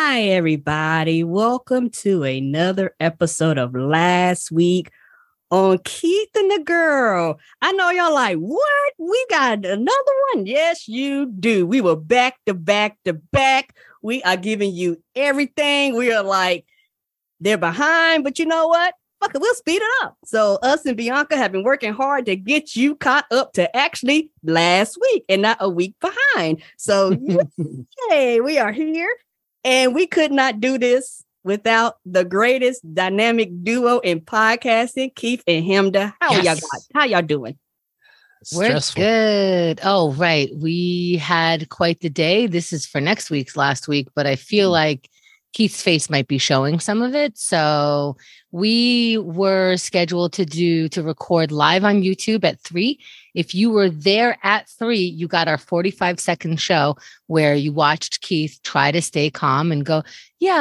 Hi, everybody. Welcome to another episode of Last Week on Keith and the Girl. I know y'all like, what? We got another one? Yes, you do. We were back to back to back. We are giving you everything. We are like, they're behind, but you know what? Fuck it, we'll speed it up. So us and Bianca have been working hard to get you caught up to actually last week and not a week behind. So yay, we are here. And we could not do this without the greatest dynamic duo in podcasting, Keith and Hemda. How y'all doing? Stressful. We're good. Oh, right. We had quite the day. This is for next week's last week, but I feel like Keith's face might be showing some of it. So we were scheduled to record live on YouTube at 3. If you were there at 3, you got our 45-second show where you watched Keith try to stay calm and go,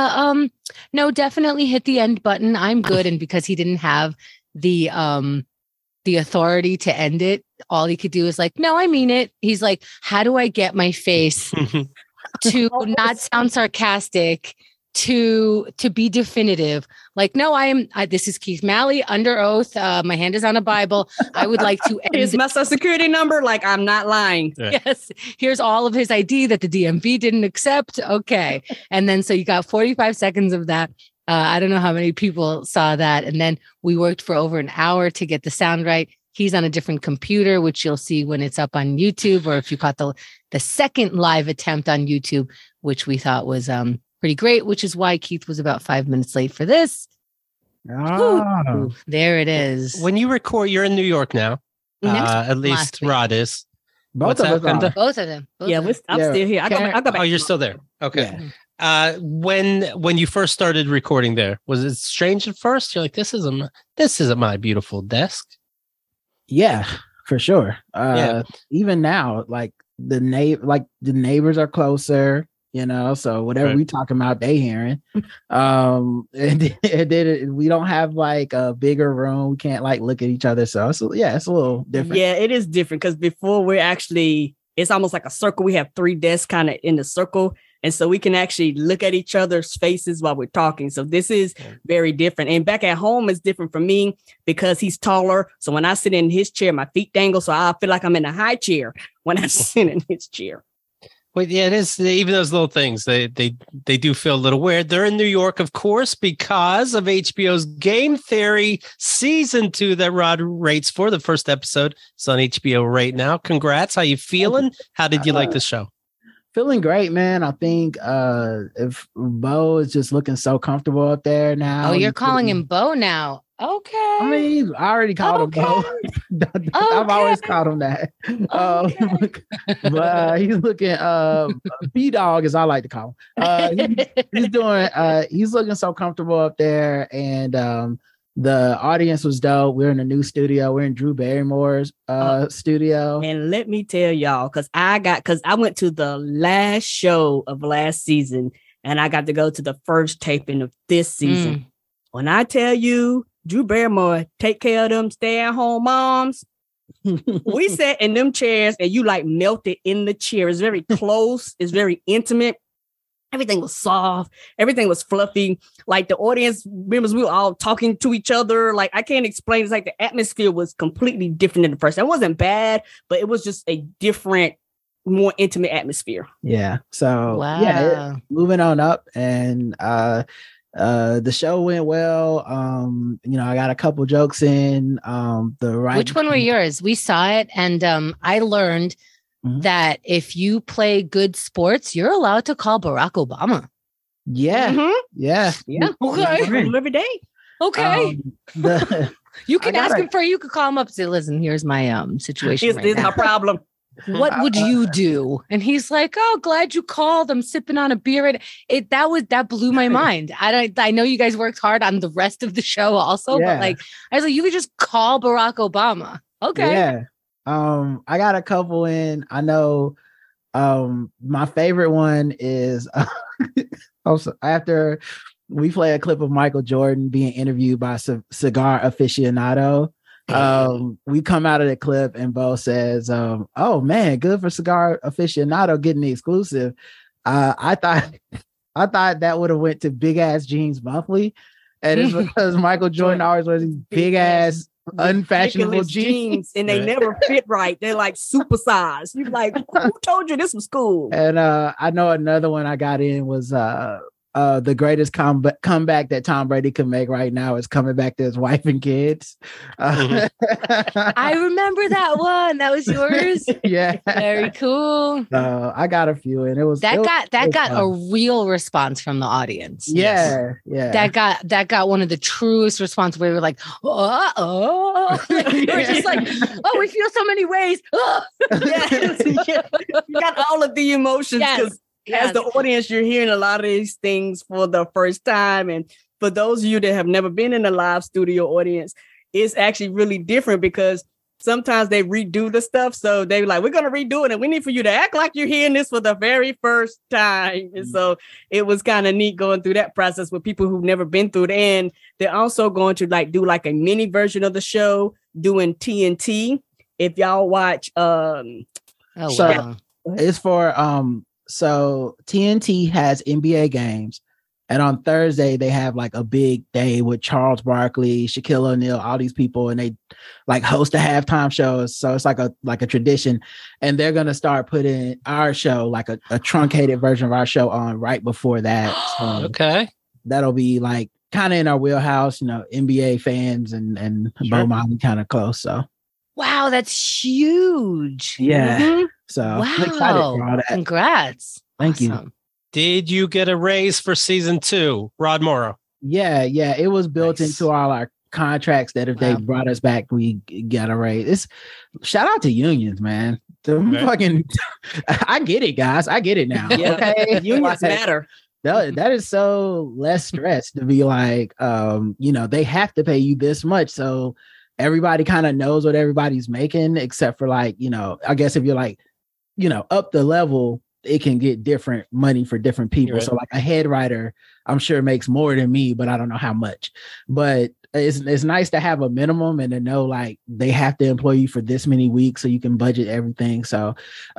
no, definitely hit the end button. I'm good. And because he didn't have the authority to end it, all he could do is like, no, I mean it. He's like, how do I get my face to not sound sarcastic, to be definitive? Like, no, this is Keith Malley under oath. My hand is on a Bible. I would like to end. Here's my social security number. Like, I'm not lying. Yeah. Yes. Here's all of his ID that the DMV didn't accept. Okay. And then, so you got 45 seconds of that. I don't know how many people saw that. And then we worked for over an hour to get the sound right. He's on a different computer, which you'll see when it's up on YouTube, or if you caught the second live attempt on YouTube, which we thought was, pretty great, which is why Keith was about 5 minutes late for this. Oh. There it is. When you record, you're in New York now. At least Rod is. Both of them. I'm still here. I go back. Oh, you're still there. Okay. Yeah. When you first started recording there, was it strange at first? You're like, this isn't my beautiful desk. Yeah, for sure. Even now, like the neighbors are closer. So whatever we talking about, they hearing. And we don't have like a bigger room. We can't like look at each other. So it's a little different. Yeah, it is different because before it's almost like a circle. We have 3 desks kind of in the circle. And so we can actually look at each other's faces while we're talking. So this is very different. And back at home is different for me because he's taller. So when I sit in his chair, my feet dangle. So I feel like I'm in a high chair when I sit in his chair. Well, yeah, it is. Even those little things, they do feel a little weird. They're in New York, of course, because of HBO's Game Theory Season 2 that Rod rates for. The first episode is on HBO right now. Congrats. How you feeling? How did you like the show? Feeling great, man. I think if Bo is just looking so comfortable up there now. Oh, you're calling him Bo now. Okay. I mean, I already called him Bo. I've always called him that. But he's looking B-Dog, as I like to call him. He's looking so comfortable up there. And the audience was dope. We're in a new studio. We're in Drew Barrymore's studio. And let me tell y'all, because I went to the last show of last season and I got to go to the first taping of this season. When I tell you, Drew Barrymore take care of them stay-at-home moms. We sat in them chairs and you like melted in the chair. It's very close. It's very intimate. Everything was soft. Everything was fluffy. Like the audience members, we were all talking to each other. Like I can't explain. It's like the atmosphere was completely different than the first. It wasn't bad, but it was just a different, more intimate atmosphere. Yeah. So moving on up and the show went well. I got a couple jokes in. Which one were yours? We saw it, and I learned that if you play good sports, you're allowed to call Barack Obama. Yeah. Yeah. Okay. Every day. Okay. You can ask him you could call him up and say, listen, here's my situation. This is my problem. What would you do? And he's like, oh, glad you called. I'm sipping on a beer. That blew my mind. I know you guys worked hard on the rest of the show also, but like, I was like, you could just call Barack Obama. Okay. Yeah. I got a couple in. I know my favorite one is also after we play a clip of Michael Jordan being interviewed by Cigar Aficionado. We come out of the clip and Bo says, oh man, good for Cigar Aficionado getting the exclusive. I thought I thought that would have went to Big Ass Jeans Monthly, and it's because Michael Jordan always wears these big ass unfashionable jeans, and they never fit right. They're like supersized. You're like, who told you this was cool? And I know another one I got in was the greatest comeback that Tom Brady could make right now is coming back to his wife and kids. I remember that one. That was yours. Yeah, very cool. I got a few, and it got a real response from the audience. Yeah, that got one of the truest responses where we were like, oh, we were just like, oh, we feel so many ways. Oh. You got all of the emotions because. As the audience, you're hearing a lot of these things for the first time. And for those of you that have never been in a live studio audience, it's actually really different because sometimes they redo the stuff. So they're like, we're going to redo it. And we need for you to act like you're hearing this for the very first time. And so it was kind of neat going through that process with people who've never been through it. And they're also going to do a mini version of the show doing TNT. If y'all watch, it's for, so TNT has NBA games, and on Thursday they have like a big day with Charles Barkley, Shaquille O'Neal, all these people, and they like host a halftime show. So it's like a tradition, and they're gonna start putting our show, like a truncated version of our show, on right before that. So okay, that'll be like kind of in our wheelhouse, NBA fans and Beaumont kind of close. So wow, that's huge. Yeah. Mm-hmm. So wow. I'm excited for all that. Congrats. Thank you. Did you get a raise for season 2, Rod Morrow? Yeah. It was built into all our contracts that if they brought us back, we got a raise. Shout out to unions, man. Fucking, I get it, guys. I get it now. Yeah. Okay? Unions matter. That is so less stress to be like, they have to pay you this much. So everybody kind of knows what everybody's making, except for I guess if you're like, up the level, it can get different money for different people. Right. So like a head writer, I'm sure makes more than me, but I don't know how much. But it's nice to have a minimum and to know like they have to employ you for this many weeks so you can budget everything. So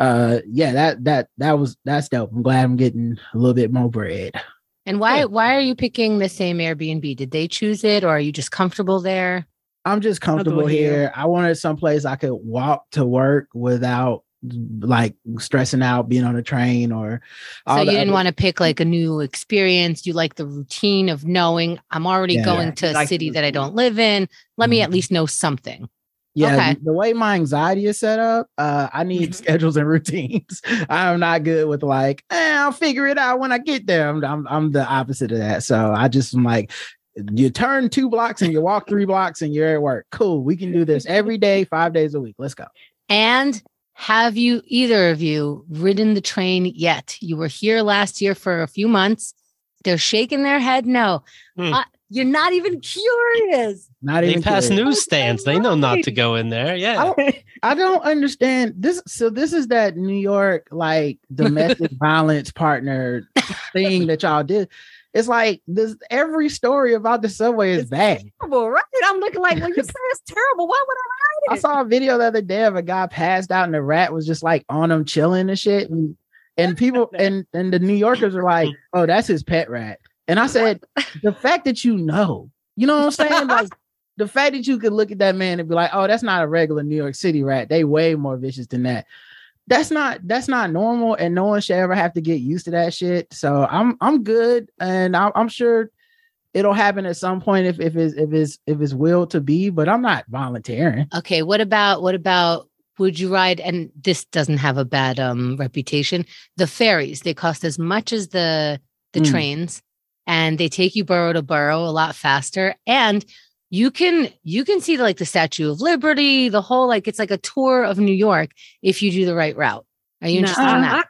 that's dope. I'm glad I'm getting a little bit more bread. And why are you picking the same Airbnb? Did they choose it, or are you just comfortable there? I'm just comfortable here. I wanted someplace I could walk to work without like stressing out being on a train or so you didn't want to pick like a new experience. You like the routine of knowing I'm already going to a city that I don't live in. Let me at least know something. Yeah, okay. The way my anxiety is set up, I need schedules and routines. I'm not good with like, I'll figure it out when I get there. I'm the opposite of that. So I just am like, you turn 2 blocks and you walk 3 blocks and you're at work. Cool. We can do this every day, 5 days a week. Let's go. And have you, either of you, ridden the train yet? You were here last year for a few months. They're shaking their head. No, you're not even curious. They pass newsstands. They know not to go in there. Yeah. I don't understand this. So this is that New York, like domestic violence partner thing that y'all did. It's like this. Every story about the subway is bad. Terrible, right? I'm looking like, when you say it's terrible, why would I ride it? I saw a video the other day of a guy passed out and the rat was just like on him chilling and shit. And people and the New Yorkers are like, oh, that's his pet rat. And I said, the fact that you know what I'm saying? Like the fact that you could look at that man and be like, oh, that's not a regular New York City rat. They way more vicious than that. That's not normal, and no one should ever have to get used to that shit. So I'm good, and I'm sure it'll happen at some point if it's will to be, but I'm not volunteering. Okay, what about would you ride? And this doesn't have a bad reputation. The ferries, they cost as much as the trains, and they take you borough to borough a lot faster, and you can see like the Statue of Liberty, the whole, like, it's like a tour of New York if you do the right route. Are you interested in that?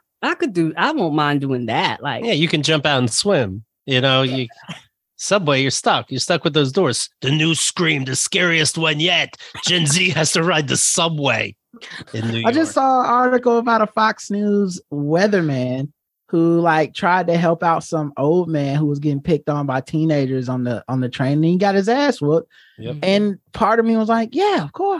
I won't mind doing that. Like, yeah, you can jump out and swim. Subway, you're stuck. You're stuck with those doors. The new Scream, the scariest one yet. Gen Z has to ride the subway in New York. I just saw an article about a Fox News weatherman who like tried to help out some old man who was getting picked on by teenagers on the train, and he got his ass whooped. Yep. And part of me was like, yeah, of course.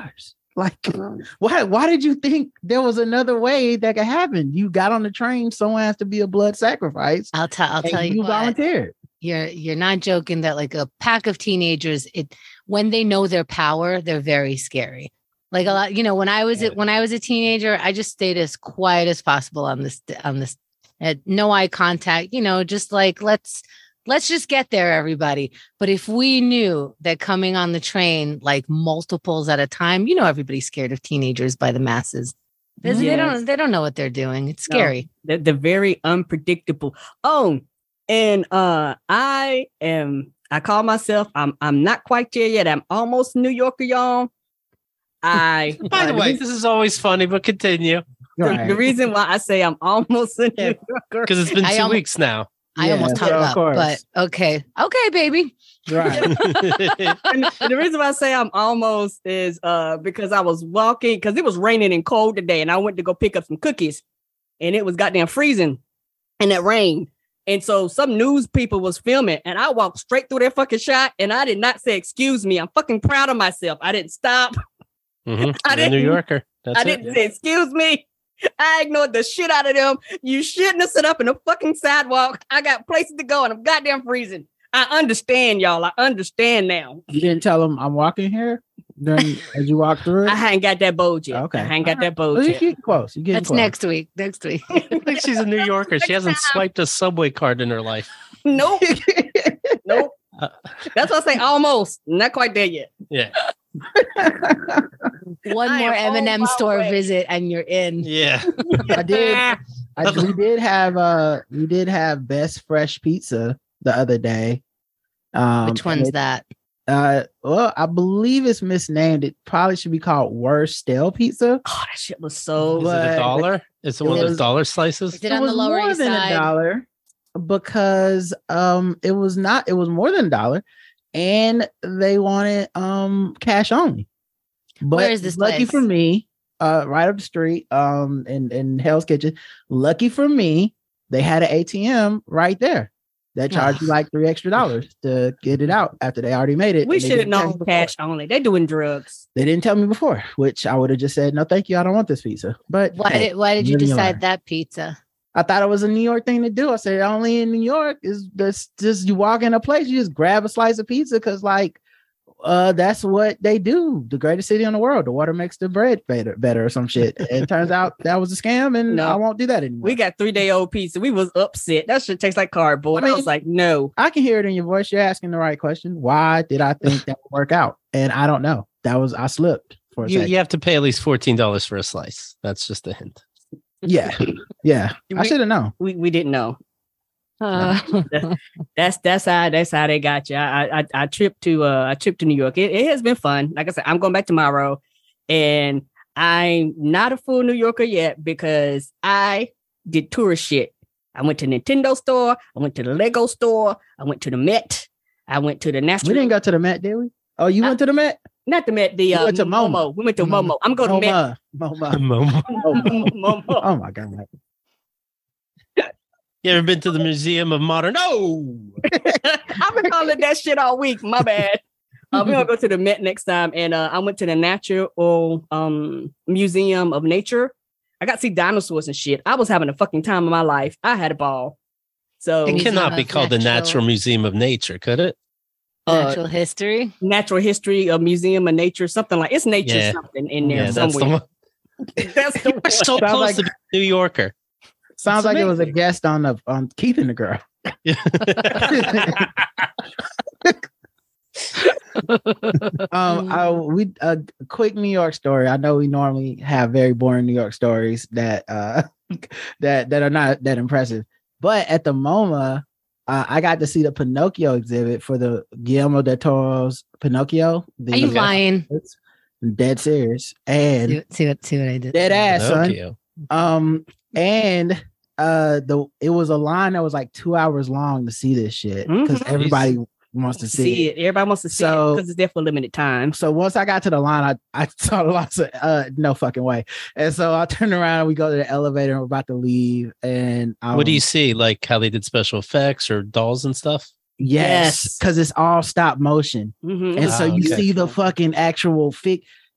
Like, why did you think there was another way that could happen? You got on the train, someone has to be a blood sacrifice. I'll tell you you what, volunteered. You're not joking that like a pack of teenagers, when they know their power, they're very scary. Like a lot, when I was a teenager, I just stayed as quiet as possible on this, no eye contact, just like, let's just get there, everybody. But if we knew that coming on the train, like multiples at a time, everybody's scared of teenagers by the masses. Yes. They don't know what they're doing. It's scary. No, they're very unpredictable. Oh, and I call myself, I'm not quite there yet. I'm almost New Yorker, y'all. By the way, this is always funny, but continue. The reason why I say I'm almost a New Yorker, because it's been 2 weeks now. I almost hung up, but okay, baby. Right. and the reason why I say I'm almost is because I was walking, because it was raining and cold today, and I went to go pick up some cookies, and it was goddamn freezing in that rain. And so some news people was filming, and I walked straight through their fucking shot, and I did not say excuse me. I'm fucking proud of myself. I didn't stop. I didn't, New Yorker. I didn't say excuse me. I ignored the shit out of them. You shouldn't have sit up in the fucking sidewalk. I got places to go and I'm goddamn freezing. I understand, y'all. I understand now. You didn't tell them I'm walking here as you walk through it? I hadn't got that boat yet. Okay. I ain't got that boat yet. You're getting close. That's close. Next week. She's a New Yorker. She hasn't swiped a subway card in her life. Nope. Nope. That's why I say almost. Not quite there yet. Yeah. One more M&M store visit and you're in. Yeah. We did have Best Fresh Pizza the other day. Which one's that? Well, I believe it's misnamed. It probably should be called Worst Stale Pizza. Oh, that shit was so. Is it $1? Is it one of those dollar slices? Is it on the Lower East Side? $1 because it was more than $1, and they wanted cash only. But where is this lucky place? For me, right up the street, in Hell's Kitchen. Lucky for me, they had an ATM right there. That charged you like $3 extra to get it out after they already made it. We should have known cash only. They're doing drugs. They didn't tell me before, which I would have just said, no, thank you. I don't want this pizza. But why did you decide that pizza? I thought it was a New York thing to do. I said, only in New York is this just you walk in a place, you just grab a slice of pizza because that's what they do. The greatest city in the world. The water makes the bread better or some shit. It turns out that was a scam, and I won't do that anymore. We got 3-day-old pizza. We was upset. That shit tastes like cardboard. I was like, no. I can hear it in your voice. You're asking the right question. Why did I think that would work out? And I don't know. I slipped for a second. You have to pay at least $14 for a slice. That's just a hint. Yeah. I should have known. We didn't know. That's how they got you. I tripped to New York. It has been fun. Like I said, I'm going back tomorrow, and I'm not a full New Yorker yet because I did tourist shit. I went to Nintendo store. I went to the Lego store. I went to the Met. I went to the National. We didn't go to the Met, did we? Oh, you went to the Met? Not the Met. We went to Momo. We went to Momo. I'm going to Met. Momo. Oh my God. You ever been to the Museum of Modern? No. I've been calling that shit all week. My bad. We're gonna go to the Met next time, and I went to the Natural Museum of Nature. I got to see dinosaurs and shit. I was having a fucking time of my life. I had a ball. So it cannot be called the Natural Museum of Nature, could it? Natural history, a Museum of Nature, something like it's nature something in there somewhere. That's the one. So close to New Yorker. Sounds like it was a guest on Keith and the Girl. A quick New York story. I know we normally have very boring New York stories that that are not that impressive, but at the MoMA, I got to see the Pinocchio exhibit for the Guillermo del Toro's Pinocchio. Are you lying? Dead serious. And see what I did. Dead ass, Pinocchio. Son. And it was a line that was like 2 hours long to see this shit because everybody wants to see it. Everybody wants to see it because it's there for a limited time. So once I got to the line, I saw lots of no fucking way. And so I turned around and we go to the elevator and we're about to leave. And what do you see? Like how they did special effects or dolls and stuff? Yes, because it's all stop motion. And so you see the fucking actual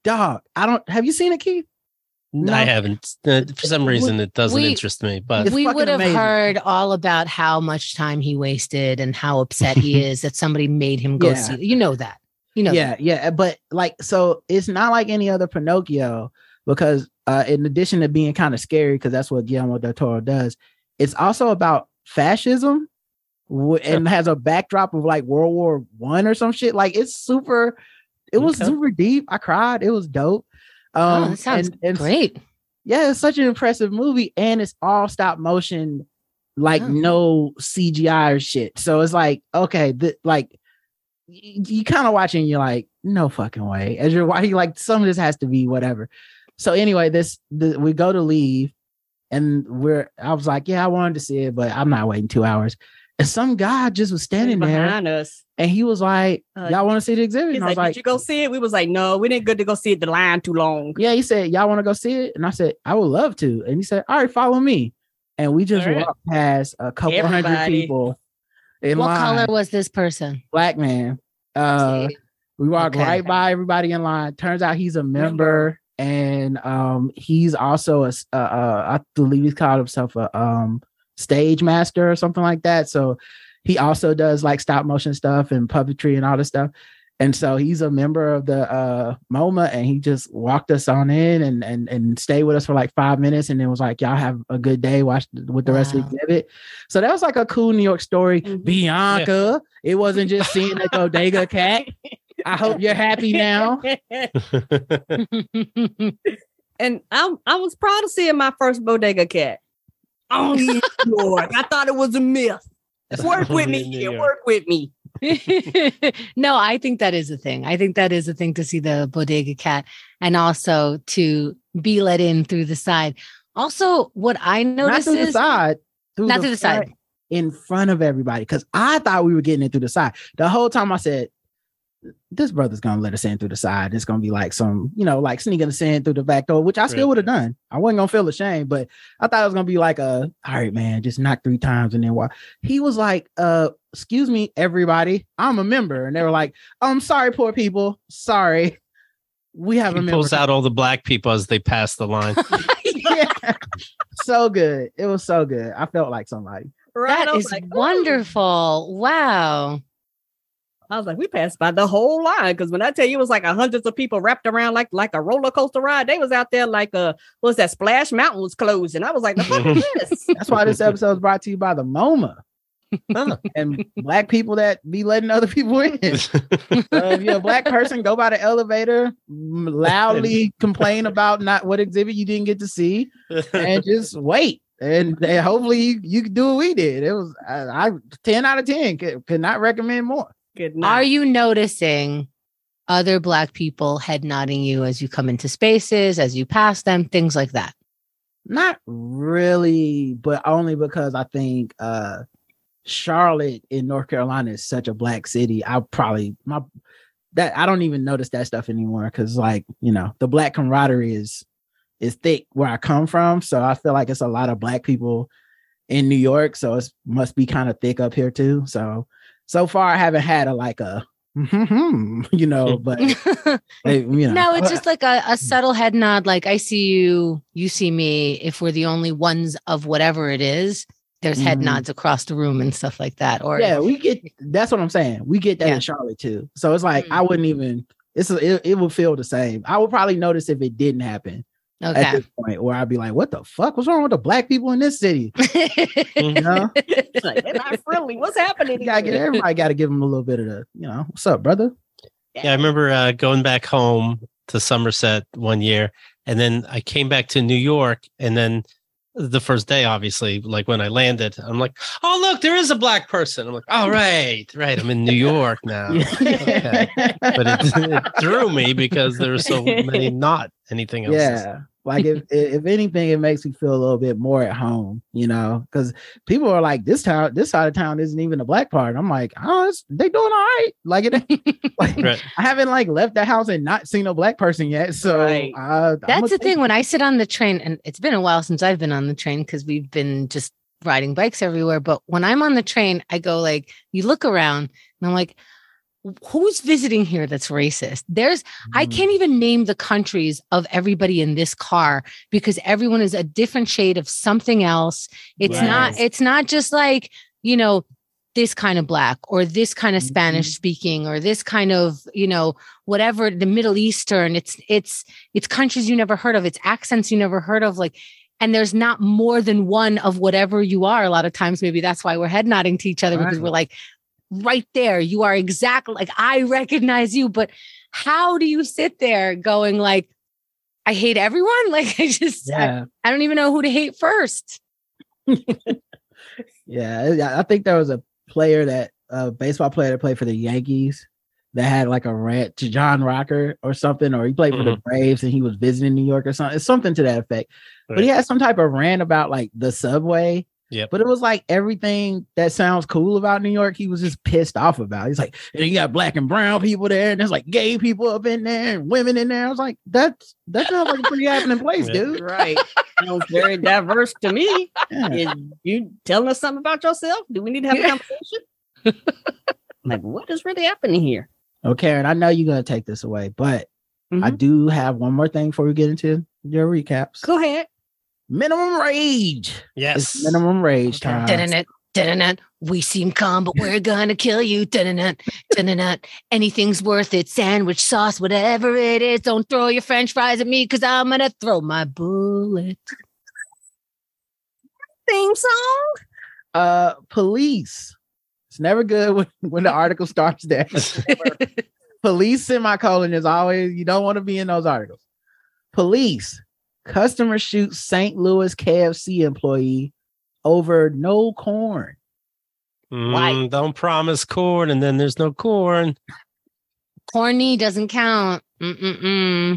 dog. Have you seen it, Keith? No. I haven't. For some reason, it doesn't interest me. But we would have heard all about how much time he wasted and how upset he is that somebody made him go see. You know that. Yeah. But like, so it's not like any other Pinocchio because in addition to being kind of scary, because that's what Guillermo del Toro does, it's also about fascism and has a backdrop of like World War I or some shit. Like it was super deep. I cried. It was dope. That sounds great. Yeah, it's such an impressive movie, and it's all stop motion, like no CGI or shit. So it's like, okay, like you kind of watching, you're like, no fucking way. As you're watching, like some of this has to be whatever. So anyway, we go to leave, and I was like, yeah, I wanted to see it, but I'm not waiting 2 hours. And some guy just was standing there behind us. And he was like, y'all want to see the exhibit? And I was like, did you go see it? We was like, no, we didn't good to go see it. The line too long. Yeah, he said, y'all want to go see it? And I said, I would love to. And he said, all right, follow me. And we just walked past a couple hundred people in line. What color was this person? Black man. We walked right by everybody in line. Turns out he's a member. And he's also I believe he's called himself a stage master or something like that. So he also does like stop motion stuff and puppetry and all this stuff. And so he's a member of the MoMA, and he just walked us on in and stayed with us for like 5 minutes, and then was like, y'all have a good day, watch with the rest of the exhibit. So that was like a cool New York story. Bianca, it wasn't just seeing the bodega cat. I hope you're happy now. And I was proud of seeing my first bodega cat. Oh, New York. I thought it was a myth. Work with me here. Work with me. No, I think that is a thing. I think that is a thing to see the bodega cat and also to be let in through the side. Also, what I noticed not through the side, not through the side, in front of everybody, because I thought we were getting it through the side. The whole time I said, this brother's gonna let us in through the side. It's gonna be like some, like sneaking us in through the back door, which I still would have done. I wasn't gonna feel ashamed, but I thought it was gonna be like all right, man, just knock 3 times and then walk. He was like, excuse me, everybody, I'm a member. And they were like, oh, I'm sorry, poor people. Sorry. We have a member. Pulls out all the black people as they pass the line. Yeah. So good. It was so good. I felt like somebody. Right. That is like, wonderful. Wow. I was like, we passed by the whole line, because when I tell you it was like hundreds of people wrapped around like a roller coaster ride, they was out there like what's that? Splash Mountain was closed, and I was like, the fuck is this? That's why this episode is brought to you by the MoMA and black people that be letting other people in. So if you're a black person, go by the elevator, loudly complain about not what exhibit you didn't get to see, and just wait. And hopefully you can do what we did. It was 10 out of 10. Could not recommend more. Are you noticing other black people head nodding you as you come into spaces, as you pass them, things like that? Not really, but only because I think Charlotte in North Carolina is such a black city. I don't even notice that stuff anymore, because like, the black camaraderie is thick where I come from. So I feel like it's a lot of black people in New York. So it must be kind of thick up here too. So far, I haven't had but no, it's just like a subtle head nod. Like, I see you, you see me. If we're the only ones of whatever it is, there's head nods across the room and stuff like that. Or that's what I'm saying. We get that in Charlotte too. So it's like, I wouldn't even, it would feel the same. I would probably notice if it didn't happen. Okay. At this point, where I'd be like, what the fuck? What's wrong with the black people in this city? Like, they're not friendly. What's happening? Everybody got to give them a little bit of the, what's up, brother? Yeah, I remember going back home to Somerset one year, and then I came back to New York, and then the first day, obviously, like when I landed, I'm like, oh, look, there is a black person. I'm like, oh, right. I'm in New York now. Okay. But it drew me because there were so many not anything else. Yeah. Like if anything, it makes me feel a little bit more at home, because people are like, this side of town isn't even the black part. I'm like, oh, they doing all right. Like it ain't, like, right. I haven't like left the house and not seen a black person yet. So that's the thing. When I sit on the train, and it's been a while since I've been on the train because we've been just riding bikes everywhere. But when I'm on the train, I go like, you look around and I'm like, who's visiting here that's racist? I can't even name the countries of everybody in this car because everyone is a different shade of something else. It's not just like, this kind of Black or this kind of Spanish speaking or this kind of, whatever, the Middle Eastern. It's countries you never heard of. It's accents you never heard of. Like, and there's not more than one of whatever you are. A lot of times, maybe that's why we're head nodding to each other because we're like, right there, you are exactly like, I recognize you. But how do you sit there going like, I hate everyone? Like, I don't even know who to hate first. I think there was a baseball player that played for the Yankees that had like a rant to John Rocker or something, or he played for the Braves and he was visiting New York or something. It's something to that effect. Right. But he had some type of rant about like the subway. Yeah, but it was like everything that sounds cool about New York, he was just pissed off about. He's like, you got Black and brown people there, and there's like gay people up in there and women in there. I was like, that sounds like a pretty happening place, dude. Right. Sounds very diverse to me. Yeah. Is you telling us something about yourself? Do we need to have a conversation? Like, what is really happening here? Oh, Karen, I know you're gonna take this away, but I do have one more thing before we get into your recaps. Go ahead. Minimum rage. Yes. It's minimum rage time. We seem calm, but we're gonna kill you. Anything's worth it. Sandwich sauce, whatever it is. Don't throw your French fries at me because I'm gonna throw my bullet. Theme song. Police. It's never good when the article starts there. Police semicolon is always, you don't want to be in those articles. Police. Customer shoots St. Louis KFC employee over no corn. Don't promise corn and then there's no corn. Corny doesn't count. A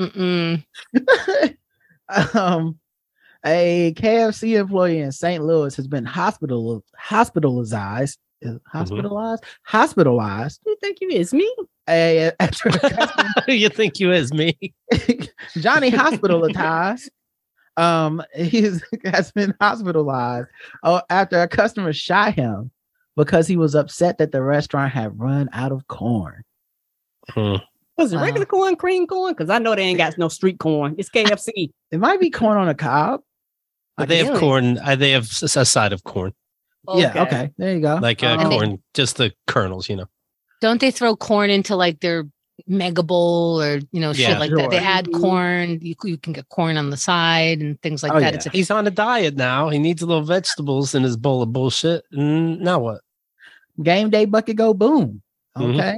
KFC employee in St. Louis has been hospitalized. Hospitalized. You think you is me? You think you is me? Johnny hospitalized. He has been hospitalized after a customer shot him because he was upset that the restaurant had run out of corn. Was it regular corn, cream corn? Because I know they ain't got no street corn. It's KFC. It might be corn on a cob. They have corn. They have a side of corn. Okay. Yeah. Okay. There you go. Like corn, just the kernels. Don't they throw corn into like their Mega Bowl or shit like that? They add corn. You can get corn on the side and things like that. Yeah. He's on a diet now. He needs a little vegetables in his bowl of bullshit. Now what? Game day bucket go boom. Okay.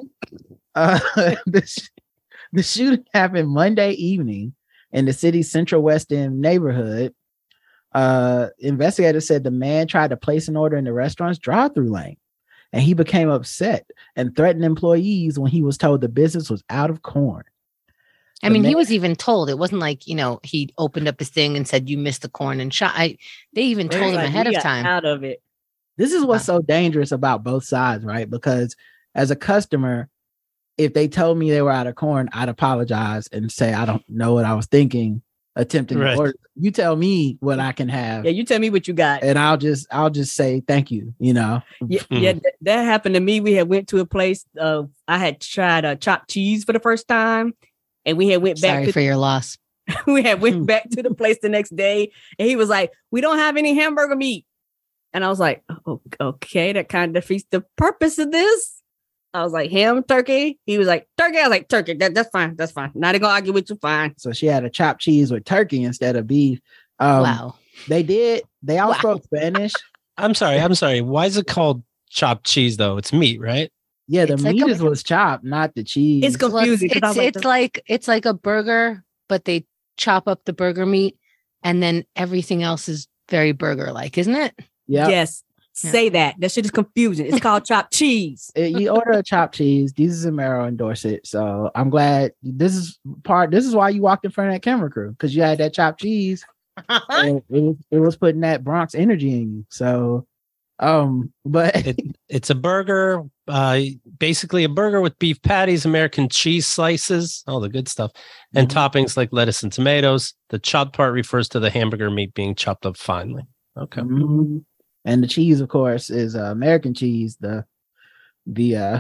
The shooting happened Monday evening in the city's Central West End neighborhood. Investigators said the man tried to place an order in the restaurant's drive-through lane, and he became upset and threatened employees when he was told the business was out of corn. He was even told. It wasn't like, he opened up his thing and said, you missed the corn and shot. They even told him ahead of time. Out of it. This is what's so dangerous about both sides, right? Because as a customer, if they told me they were out of corn, I'd apologize and say, I don't know what I was thinking, attempting to order. You tell me what I can have. Yeah, you tell me what you got. And I'll just say thank you, Yeah, that happened to me. We had went to a place. I had tried chopped cheese for the first time. And we had went back. Sorry for your loss. We had went back to the place the next day. And he was like, we don't have any hamburger meat. And I was like, oh, okay, that kind of defeats the purpose of this. I was like, ham, turkey. He was like, turkey. I was like, turkey. That's fine. That's fine. Not gonna argue with you. Fine. So she had a chopped cheese with turkey instead of beef. Wow. They all spoke Spanish. I'm sorry. Why is it called chopped cheese though? It's meat, right? Yeah, the meat was chopped, not the cheese. It's confusing. It's like a burger, but they chop up the burger meat, and then everything else is very burger-like, isn't it? Yeah. Yes. Say that. That shit is confusing. It's called chopped cheese. You order a chopped cheese. Jesus and Mero endorse it. So I'm glad this is why you walked in front of that camera crew, because you had that chopped cheese. And it was putting that Bronx energy in you. So but it's a burger, basically a burger with beef patties, American cheese slices, all the good stuff, and toppings like lettuce and tomatoes. The chopped part refers to the hamburger meat being chopped up finely. Okay. And the cheese, of course, is American cheese, the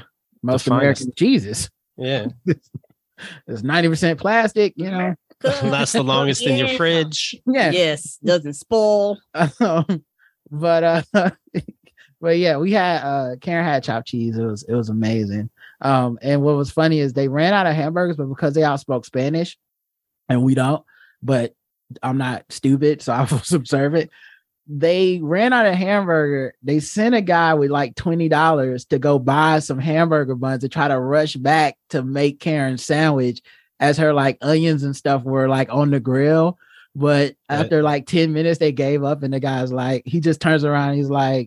most American cheeses. Yeah. It's 90% plastic, you know. Lasts the longest in your fridge. Yeah. Yes, doesn't spoil. But yeah, we had Karen had chopped cheese. It was amazing. And what was funny is they ran out of hamburgers, but because they all spoke Spanish and we don't, but I'm not stupid, so I was observant. They ran out of hamburger. They sent a guy with like $20 to go buy some hamburger buns to try to rush back to make Karen's sandwich as her like onions and stuff were like on the grill. But after like 10 minutes, they gave up, and the guy's like, he just turns around. He's like,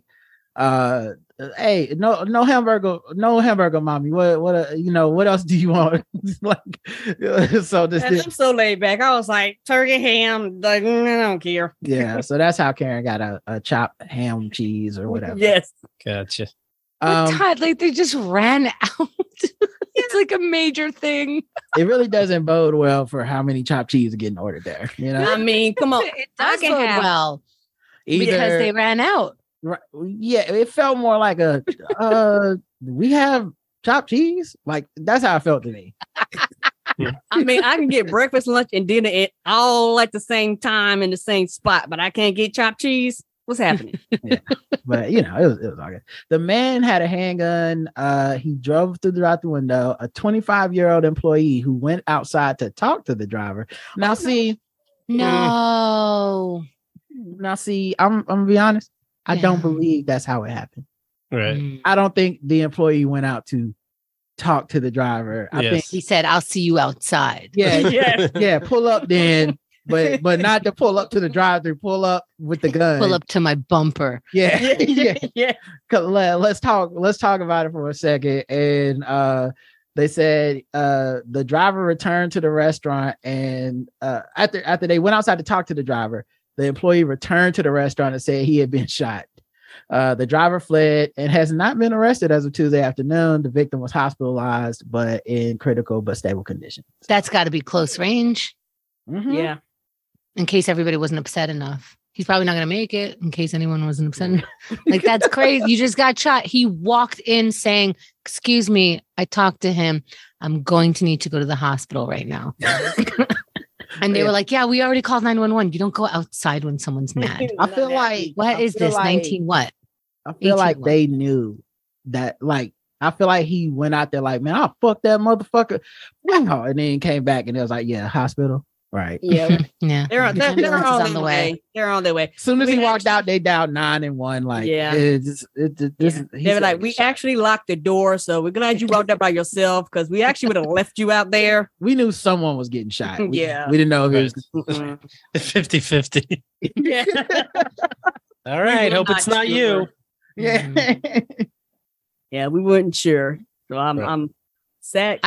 hey, no hamburger, mommy. What you know, what else do you want? Like, so this I'm so laid back. I was like, turkey ham, like, I don't care. Yeah, so that's how Karen got a chopped ham cheese or whatever. Yes, gotcha. Todd, like they just ran out. It's like a major thing. It really doesn't bode well for how many chopped cheese are getting ordered there. You know, I mean, come on, it does bode well because they ran out. Yeah, it felt more like a we have chopped cheese. Like that's how it felt to me. I mean, I can get breakfast, lunch, and dinner all at the same time in the same spot, but I can't get chopped cheese. What's happening? Yeah. But you know, it was all good. The man had a handgun. He drove through the window. A 25-year-old employee who went outside to talk to the driver. Now, see, no. Now, see, I'm gonna be honest. I don't believe that's how it happened. Right. I don't think the employee went out to talk to the driver. I think he said, "I'll see you outside." Yeah, pull up then. But not to pull up to the drive-thru. Pull up with the gun. Pull up to my bumper. Yeah. Let's talk about it for a second. And they said the driver returned to the restaurant, and after they went outside to talk to the driver, the employee returned to the restaurant and said he had been shot. The driver fled and has not been arrested as of Tuesday afternoon. The victim was hospitalized, but in critical but stable condition. That's got to be close range. Mm-hmm. Yeah. In case everybody wasn't upset enough. He's probably not going to make it in case anyone wasn't upset enough. Like, that's crazy. You just got shot. He walked in saying, "Excuse me, I talked to him. I'm going to need to go to the hospital right now." And they were like, "Yeah, we already called 911. You don't go outside when someone's mad." I feel like, what is this? 19 what? I feel like they knew that, like, I feel like he went out there like, "Man, I'll fuck that motherfucker." Wow. And then came back and it was like, "Yeah, hospital." Right. Yeah. Yeah. They're on the way. They're on their way. As soon as he walked out, they dialed 911. Like, they were like, "We actually locked the door, so we're glad you walked up by yourself because we actually would have left you out there." We knew someone was getting shot. We didn't know if it was 50-50. Yeah. All right. Hope it's not you. Yeah. Yeah, we weren't sure. So I'm sad.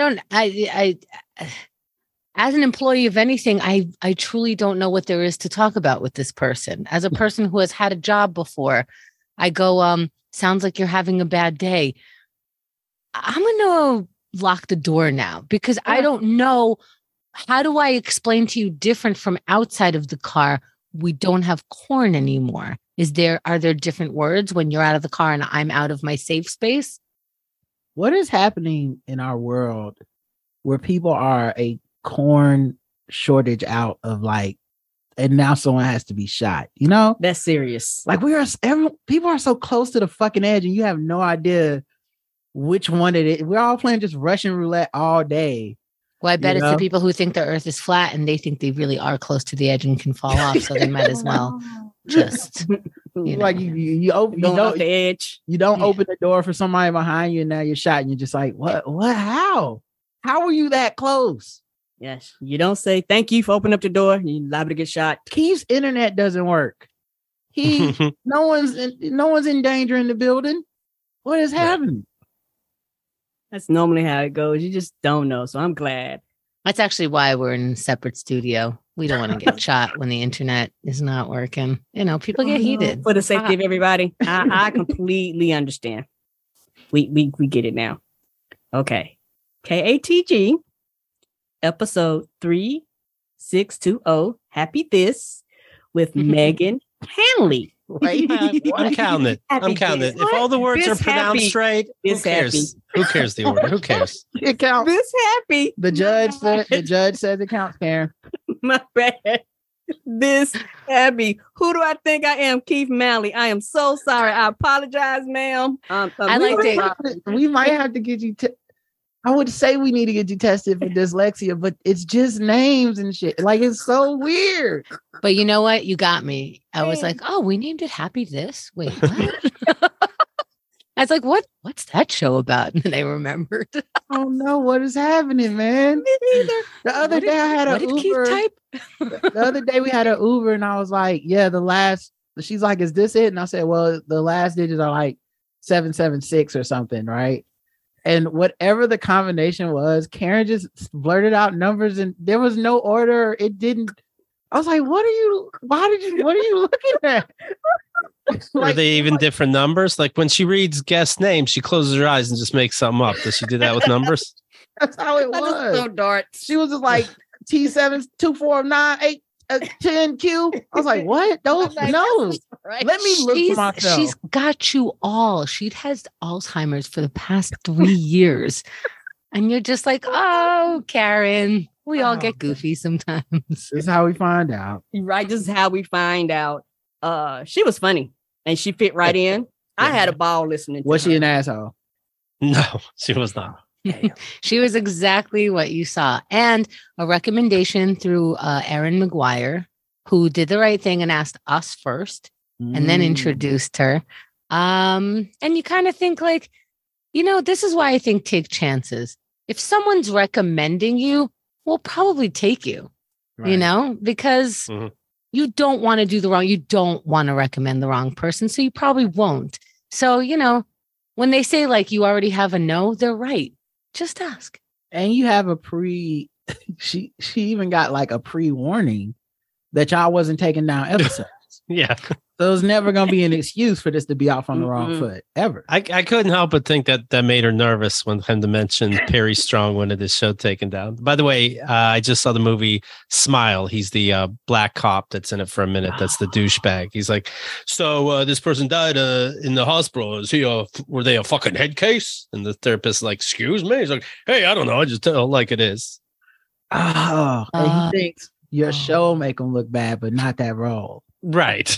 As an employee of anything, I truly don't know what there is to talk about with this person. As a person who has had a job before, I go, sounds like you're having a bad day. I'm going to lock the door now because I don't know. How do I explain to you different from outside of the car? We don't have corn anymore. Are there different words when you're out of the car and I'm out of my safe space? What is happening in our world where people are a corn shortage out of, like, and now someone has to be shot? You know, that's serious. Like, people are so close to the fucking edge and you have no idea which one it is. We're all playing just Russian roulette all day. Well, I bet it's the people who think the earth is flat and they think they really are close to the edge and can fall off. So they might as well just, like, you open off the edge. You don't open the door for somebody behind you and now you're shot and you're just like, what, how were you that close? Yes. You don't say thank you for opening up the door. You're liable to get shot. Keith's internet doesn't work. No one's in danger in the building. What is happening? That's normally how it goes. You just don't know. So I'm glad. That's actually why we're in a separate studio. We don't want to get shot when the internet is not working. You know, people get heated. For the safety of everybody. I completely understand. We get it now. Okay. KATG, episode 3620, Happy This, with Megan Hanley. Right? I'm counting it. I'm counting it. If all the words are pronounced straight, who cares? Who cares the order? Who cares? It counts. This happy. The judge says it counts, Karen. My bad. This happy. Who do I think I am? Keith Malley. I am so sorry. I apologize, ma'am. We might have to get you. I would say we need to get you tested for dyslexia, but it's just names and shit. Like, it's so weird. But you know what? You got me. I was like, oh, we named it Happy This. Wait, what? I was like, what's that show about? And then I remembered. I don't know what is happening, man. The other day I had an Uber. The other day we had an Uber and I was like, yeah, she's like, is this it? And I said, well, the last digits are like 776 or something, right? And whatever the combination was, Karen just blurted out numbers and there was no order. It didn't. I was like, what are you looking at? Are they even different numbers? Like when she reads guest names, she closes her eyes and just makes something up. Does she do that with numbers? That's how it was. So dark. She was just like T72498 10Q. I was like, what? Those no. Right. Let me look for myself. She's got you all. She has Alzheimer's for the past 3 years. And you're just like, oh, Karen. We all get goofy sometimes. This is how we find out. Right. This is how we find out. She was funny and she fit right in. I had a ball listening to Was her. she an asshole? No, she was not. She was exactly what you saw. And a recommendation through Erin McGuire, who did the right thing and asked us first and then introduced her. And you kind of think like, this is why I think take chances. If someone's recommending you, we'll probably take you, because you don't want to do the wrong. You don't want to recommend the wrong person. So you probably won't. So, when they say like you already have a no, they're right. Just ask. And you have she even got like a pre-warning that y'all wasn't taking down episodes. Yeah. So there's never going to be an excuse for this to be off on the wrong foot, ever. I couldn't help but think that made her nervous when him to mention Perry Strong wanted his show taken down. By the way, I just saw the movie Smile. He's the black cop that's in it for a minute. That's the douchebag. He's like, so this person died in the hospital. Were they a fucking head case? And the therapist is like, excuse me? He's like, hey, I don't know. I just tell it like it is. Oh, and he thinks your show will make him look bad, but not that role. Right.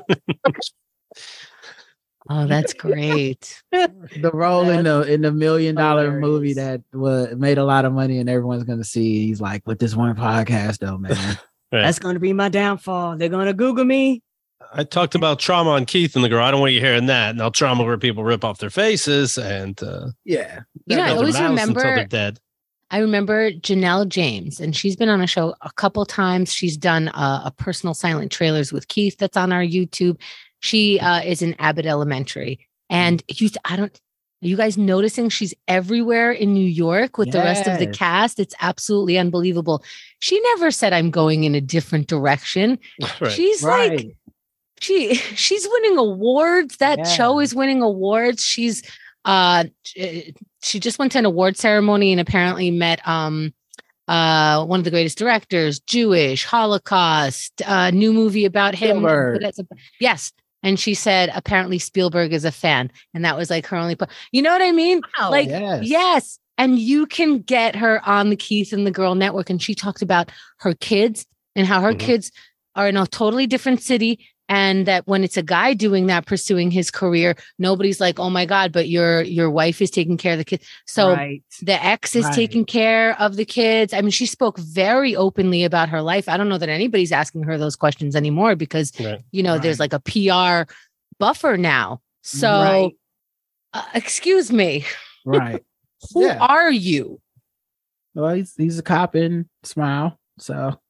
Oh, that's great. The role in the $1 million movie that made a lot of money and everyone's going to see. He's like, with this one podcast though, man. Right. That's going to be my downfall. They're going to Google me. I talked about trauma on Keith and the Girl. I don't want you hearing that. Now trauma where people rip off their faces and yeah. I always remember until they're dead. I remember Janelle James, and she's been on a show a couple times. She's done a personal silent trailers with Keith that's on our YouTube. She is in Abbott Elementary, and are you guys noticing she's everywhere in New York with the rest of the cast? It's absolutely unbelievable. She never said I'm going in a different direction. Right. She's like, she's winning awards. That show is winning awards. She's she just went to an award ceremony and apparently met one of the greatest directors, Jewish, Holocaust, new movie about him. Yes. And she said apparently Spielberg is a fan. And that was like her only you know what I mean? Wow. Like, yes. And you can get her on the Keith and the Girl Network. And she talked about her kids and how her kids are in a totally different city. And that when it's a guy doing that, pursuing his career, nobody's like, oh my God, but your wife is taking care of the kids. So the ex is taking care of the kids. I mean, she spoke very openly about her life. I don't know that anybody's asking her those questions anymore because, there's like a PR buffer now. So, excuse me. Right. Who are you? Well, he's a cop in Smile. So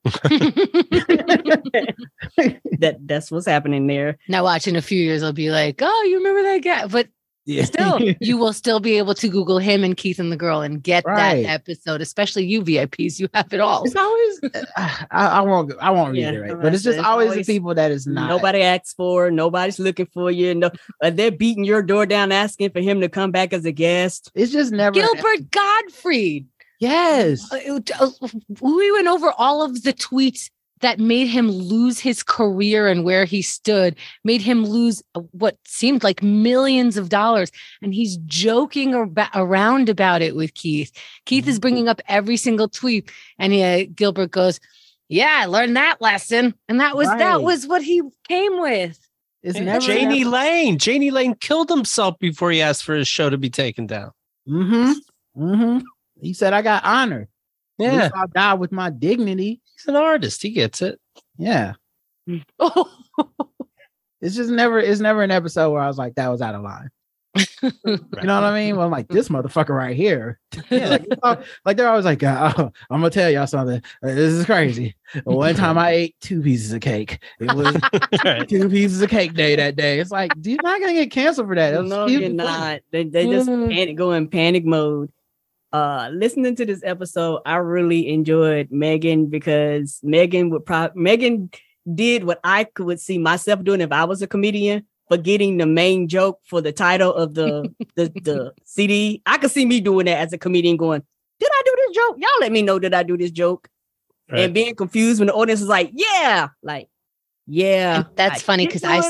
that's what's happening there. Now watch in a few years, I'll be like, oh, you remember that guy? But still, you will still be able to Google him and Keith and the Girl and get that episode, especially you VIPs. You have it all. It's always I won't reiterate, but it's just always the people that is not. Nobody asks for, nobody's looking for you. No, they're beating your door down asking for him to come back as a guest. It's just never Gilbert Gottfried. Yes. We went over all of the tweets that made him lose his career and where he stood, made him lose what seemed like millions of dollars. And he's joking around about it with Keith. Keith is bringing up every single tweet. And Gilbert goes, yeah, I learned that lesson. And that was what he came with. Janie Lane. Janie Lane killed himself before he asked for his show to be taken down. He said, I got honored. Yeah. I'll die with my dignity. He's an artist. He gets it. Yeah. It's never an episode where I was like, that was out of line. You know what I mean? Well, I'm like, this motherfucker right here. Yeah, like they're always like, oh, I'm gonna tell y'all something. This is crazy. One time I ate 2 pieces of cake. It was 2 pieces of cake day that day. It's like, you're not gonna get canceled for that. No, you're not. They just go in panic mode. Listening to this episode, I really enjoyed Megan because Megan did what I could see myself doing if I was a comedian, forgetting the main joke for the title of the CD. I could see me doing that as a comedian, going, did I do this joke? Y'all let me know, did I do this joke? Right. And being confused when the audience is like, yeah. And that's funny because I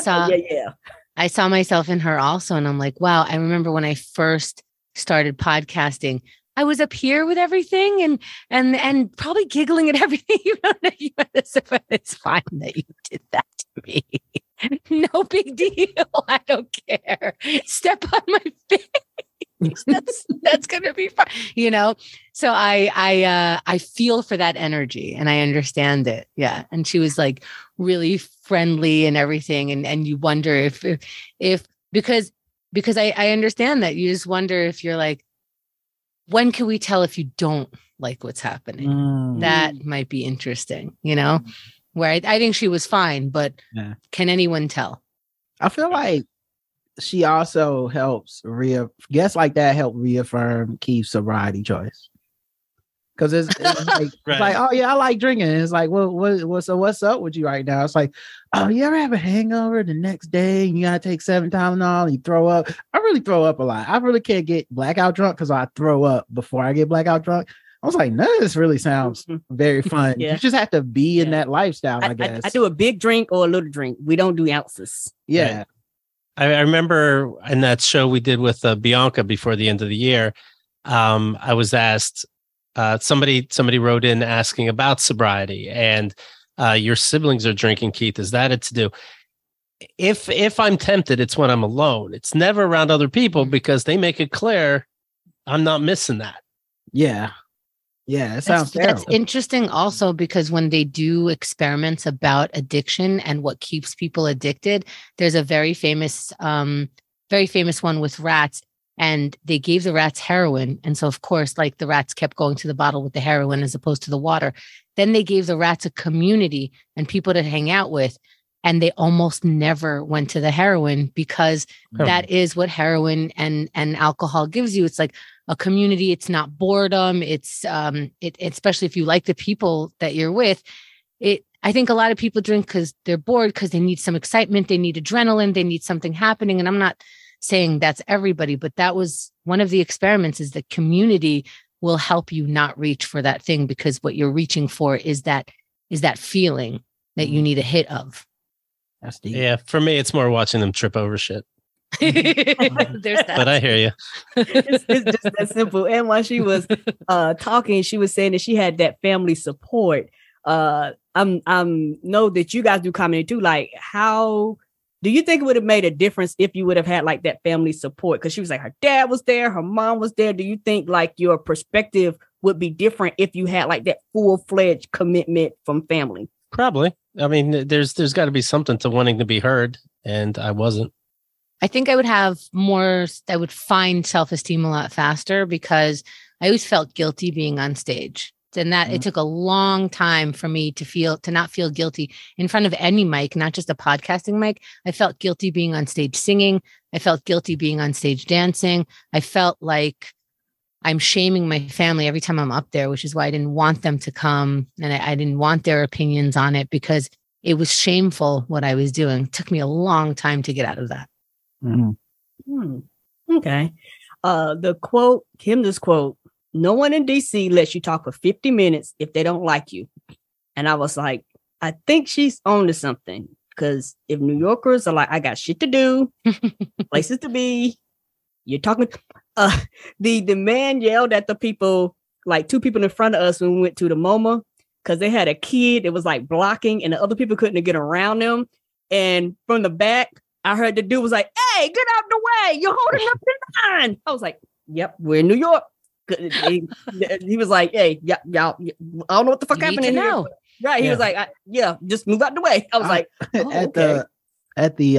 saw myself in her also. And I'm like, wow, I remember when I first started podcasting, I was up here with everything and probably giggling at everything. You don't know you had this, but it's fine that you did that to me. No big deal. I don't care. Step on my face. That's gonna be fun. You know. So I feel for that energy and I understand it. Yeah. And she was like really friendly and everything. And you wonder if because I understand that you just wonder if you're like, when can we tell if you don't like what's happening? That might be interesting, you know, where I think she was fine, but can anyone tell? I feel like she also helps guests like that help reaffirm Keith's sobriety choice. Because it's like, it's like, oh yeah, I like drinking. And it's like, well, what's up with you right now? It's like, oh, you ever have a hangover the next day and you gotta take 7 Tylenol and you throw up? I really throw up a lot. I really can't get blackout drunk because I throw up before I get blackout drunk. I was like, none of this really sounds very fun. You just have to be in that lifestyle, I guess. I do a big drink or a little drink. We don't do ounces. Yeah. Right. I remember in that show we did with Bianca before the end of the year, I was asked, somebody wrote in asking about sobriety and your siblings are drinking, Keith. Is that it to do? If I'm tempted, it's when I'm alone. It's never around other people because they make it clear I'm not missing that. Yeah. Yeah, it sounds terrible. That's interesting also because when they do experiments about addiction and what keeps people addicted, there's a very famous one with rats. And they gave the rats heroin. And so, of course, like the rats kept going to the bottle with the heroin as opposed to the water. Then they gave the rats a community and people to hang out with. And they almost never went to the heroin because that is what heroin and alcohol gives you. It's like a community. It's not boredom. It's especially if you like the people that you're with. I think a lot of people drink because they're bored, because they need some excitement. They need adrenaline. They need something happening. And I'm not saying that's everybody, but that was one of the experiments, is that community will help you not reach for that thing, because what you're reaching for is that feeling that you need a hit of. That's deep. Yeah. For me, it's more watching them trip over shit. There's that. But I hear you. It's just that simple. And while she was talking, she was saying that she had that family support. Know that you guys do comedy too. Like, how do you think it would have made a difference if you would have had like that family support? Because she was like, her dad was there, her mom was there. Do you think like your perspective would be different if you had like that full-fledged commitment from family? Probably. I mean, there's got to be something to wanting to be heard, and I wasn't. I think I would have more. I would find self-esteem a lot faster because I always felt guilty being on stage. And that it took a long time for me to not feel guilty in front of any mic, not just a podcasting mic. I felt guilty being on stage singing. I felt guilty being on stage dancing. I felt like I'm shaming my family every time I'm up there, which is why I didn't want them to come. And I didn't want their opinions on it because it was shameful what I was doing. It took me a long time to get out of that. Okay. The quote, Kimda's quote, "No one in DC lets you talk for 50 minutes if they don't like you." And I was like, I think she's on to something. Because if New Yorkers are like, I got shit to do, places to be, you're talking. The man yelled at the people, like 2 people in front of us when we went to the MoMA, because they had a kid that was like blocking, and the other people couldn't get around them. And from the back, I heard the dude was like, "Hey, get out the way! You're holding up the line." I was like, "Yep, we're in New York." He was like, "Hey, y'all, I don't know what the fuck happened in here." Right. He was like, just move out the way. I was like, at the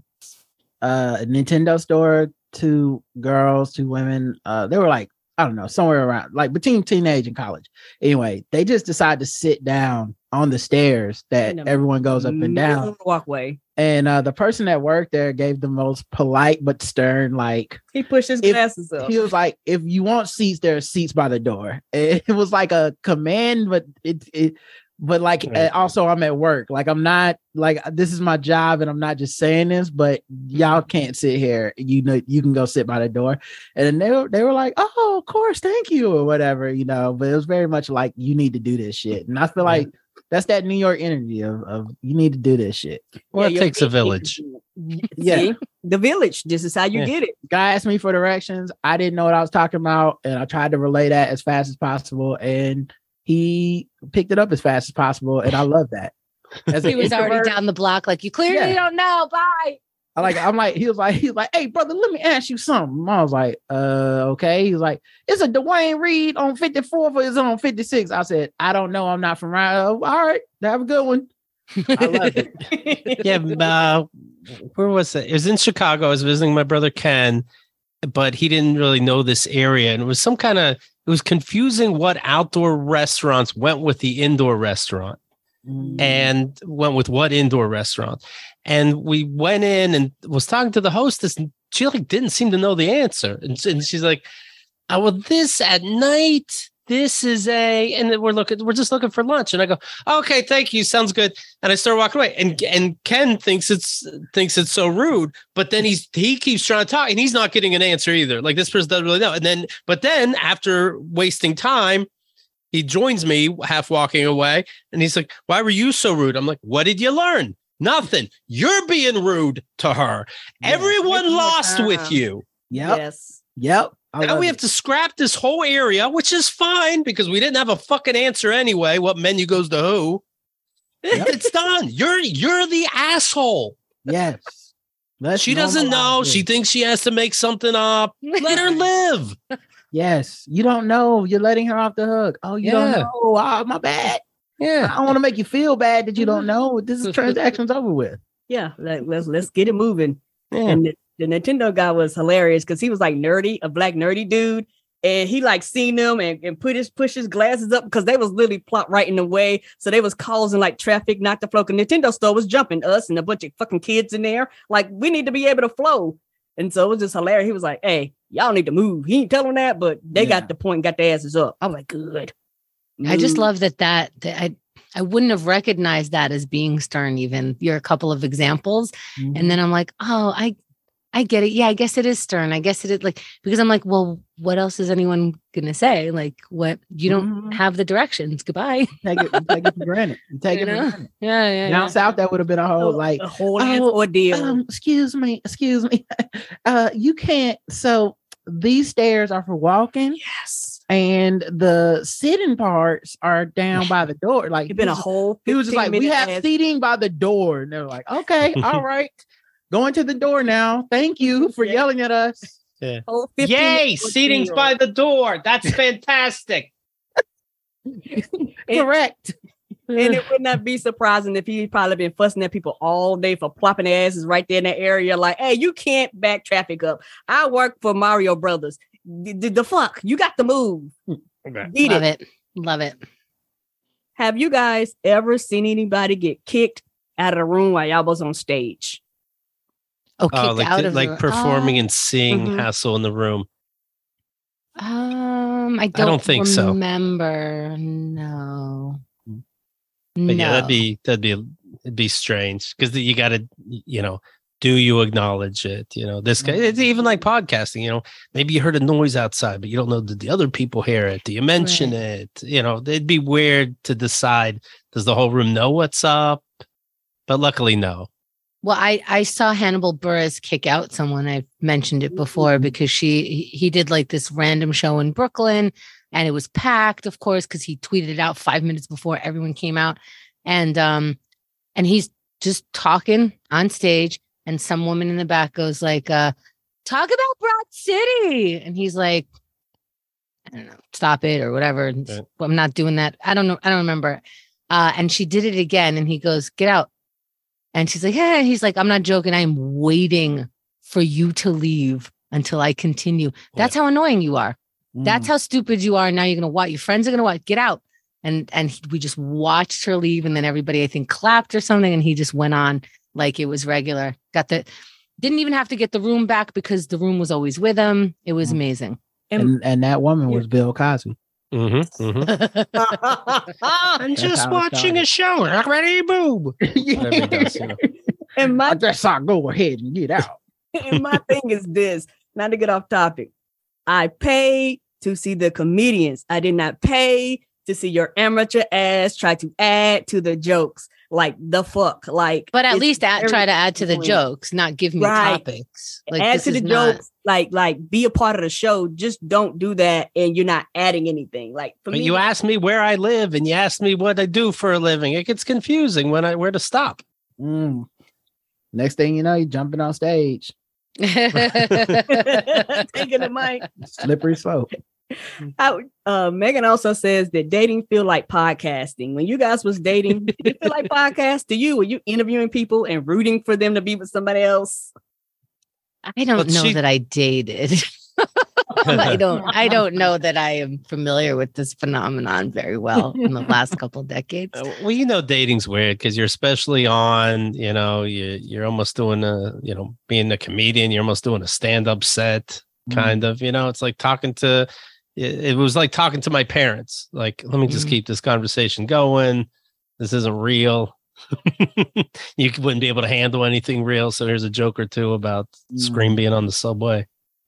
Nintendo store, 2 girls, 2 women, they were like, I don't know, somewhere around like between teenage and college. Anyway, they just decided to sit down on the stairs that everyone goes up and down. Walkway. And the person that worked there gave the most polite but stern, like, he pushed his glasses up. He was like, if you want seats, there are seats by the door. It was like a command, but but like also I'm at work. Like, I'm not like, this is my job and I'm not just saying this, but y'all can't sit here. You know, you can go sit by the door. And then they were like, oh, of course, thank you, or whatever, you know. But it was very much like, you need to do this shit. And I feel like that's that New York energy of you need to do this shit. Well, it takes a village. See, the village. This is how you get it. Guy asked me for directions. I didn't know what I was talking about, and I tried to relay that as fast as possible, and he picked it up as fast as possible, and I love that. He was already down the block, like, you clearly don't know. Bye. He was like, hey brother, let me ask you something. I was like, okay. He was like, is it Dwayne Reed on 54 or is it on 56? I said, I don't know. I'm not from around. All right, have a good one. I love it. Yeah, where was it? It was in Chicago. I was visiting my brother Ken, but he didn't really know this area, and it was it was confusing what outdoor restaurants went with the indoor restaurant. And went with what indoor restaurant. And we went in and was talking to the hostess, and she like didn't seem to know the answer. And she's like, oh, well, this at night, this is and then we're just looking for lunch. And I go, okay, thank you. Sounds good. And I start walking away. And Ken thinks it's so rude, but then he keeps trying to talk and he's not getting an answer either. Like, this person doesn't really know. But then after wasting time, he joins me half walking away, and he's like, why were you so rude? I'm like, what did you learn? Nothing. You're being rude to her. Yeah, everyone lost with you. Yep. Yes. Yep. Now we have to scrap this whole area, which is fine because we didn't have a fucking answer anyway. What menu goes to who? Yep. It's done. You're the asshole. Yes. She doesn't know. She thinks she has to make something up. Let her live. Yes, you don't know. You're letting her off the hook. Oh, you don't know. Oh, my bad. Yeah, I don't want to make you feel bad that you don't know. This is transaction's over with. Yeah, let's get it moving. Yeah. And the Nintendo guy was hilarious because he was like nerdy, a black nerdy dude, and he like seen them and push his glasses up because they was literally plopped right in the way, so they was causing like traffic not to flow. Because Nintendo store was jumping us and a bunch of fucking kids in there. Like, we need to be able to flow. And so it was just hilarious. He was like, hey, y'all need to move. He ain't telling that, but they got the point, got their asses up. I was like, good. I just love that I wouldn't have recognized that as being stern even. You're a couple of examples. Mm-hmm. And then I'm like, oh, I get it. Yeah, I guess it is stern. I guess it is, like, because I'm like, well, what else is anyone going to say? Like, what? You don't have the directions. Goodbye. Take it for granted. Take it for granted. Yeah. Down south, that would have been a whole ordeal. Excuse me. You can't. So these stairs are for walking. Yes. And the sitting parts are down by the door. Like, it's been a whole. He was just like, we have seating by the door. And they're like, okay, all right. Going to the door now. Thank you for yelling at us. Yeah. Yay, seating's by the door. That's fantastic. Correct. And it would not be surprising if he'd probably been fussing at people all day for plopping their asses right there in that area. Like, hey, you can't back traffic up. I work for Mario Brothers. The fuck? You got to move. Okay. Love it. Have you guys ever seen anybody get kicked out of the room while y'all was on stage? Like performing and seeing Hassel in the room. I don't think so. Remember? No. But yeah, it'd be strange because you got to, do you acknowledge it? This guy, it's even like podcasting, maybe you heard a noise outside, but you don't know that the other people hear it. Do you mention it? It'd be weird to decide, does the whole room know what's up? But luckily, no. Well, I saw Hannibal Buress kick out someone. I've mentioned it before because he did like this random show in Brooklyn and it was packed, of course, because he tweeted it out 5 minutes before everyone came out. And he's just talking on stage. And some woman in the back goes like, talk about Broad City. And he's like, I don't know, stop it or whatever. Right. I'm not doing that. I don't know. I don't remember. And she did it again. And he goes, get out. And she's like, yeah. And he's like, I'm not joking. I'm waiting for you to leave until I continue. That's how annoying you are. That's how stupid you are. Now you're going to watch. Your friends are going to watch. Get out. And we just watched her leave. And then everybody, I think, clapped or something. And he just went on like it was regular. Didn't even have to get the room back because the room was always with him. It was amazing. And that woman was Bill Cosby. Mm-hmm. I'm just watching a show. Ready, boob. And I just saw go ahead and get out. And my thing is this, not to get off topic. I paid to see the comedians. I did not pay to see your amateur ass try to add to the jokes. Like the fuck, like. But at least try to add to the jokes, not give me topics. Like, add to the jokes, like be a part of the show. Just don't do that, and you're not adding anything. Like for me, you asked me where I live, and you asked me what I do for a living. It gets confusing where to stop. Next thing you know, you're jumping on stage, taking the mic, slippery slope. Megan also says that dating feel like podcasting. When you guys was dating, did it feel like podcast to you? Were you interviewing people and rooting for them to be with somebody else? I don't know that I dated. I don't know that I am familiar with this phenomenon very well in the last couple of decades. Well, dating's weird because you're especially on, you're almost doing being a comedian, you're almost doing a stand-up set kind of, it's like it was like talking to my parents. Like, let me just keep this conversation going. This isn't real. You wouldn't be able to handle anything real. So here's a joke or two about Scream being on the subway.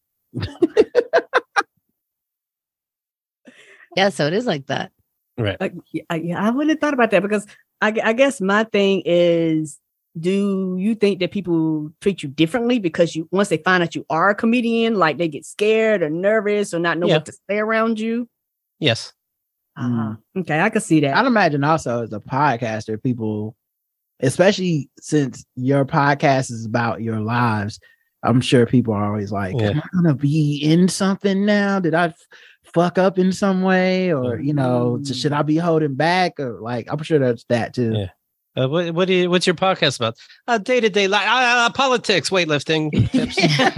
Yeah, so it is like that. Right. I wouldn't have thought about that because I guess my thing is, do you think that people treat you differently because once they find out you are a comedian, like they get scared or nervous or not know what to say around you? Yes. Okay, I can see that. I'd imagine also as a podcaster, people, especially since your podcast is about your lives, I'm sure people are always like, am I going to be in something now? Did I fuck up in some way? Or, should I be holding back? Or like, I'm sure that's that too. Yeah. What's your podcast about? Day-to-day life, politics, weightlifting tips.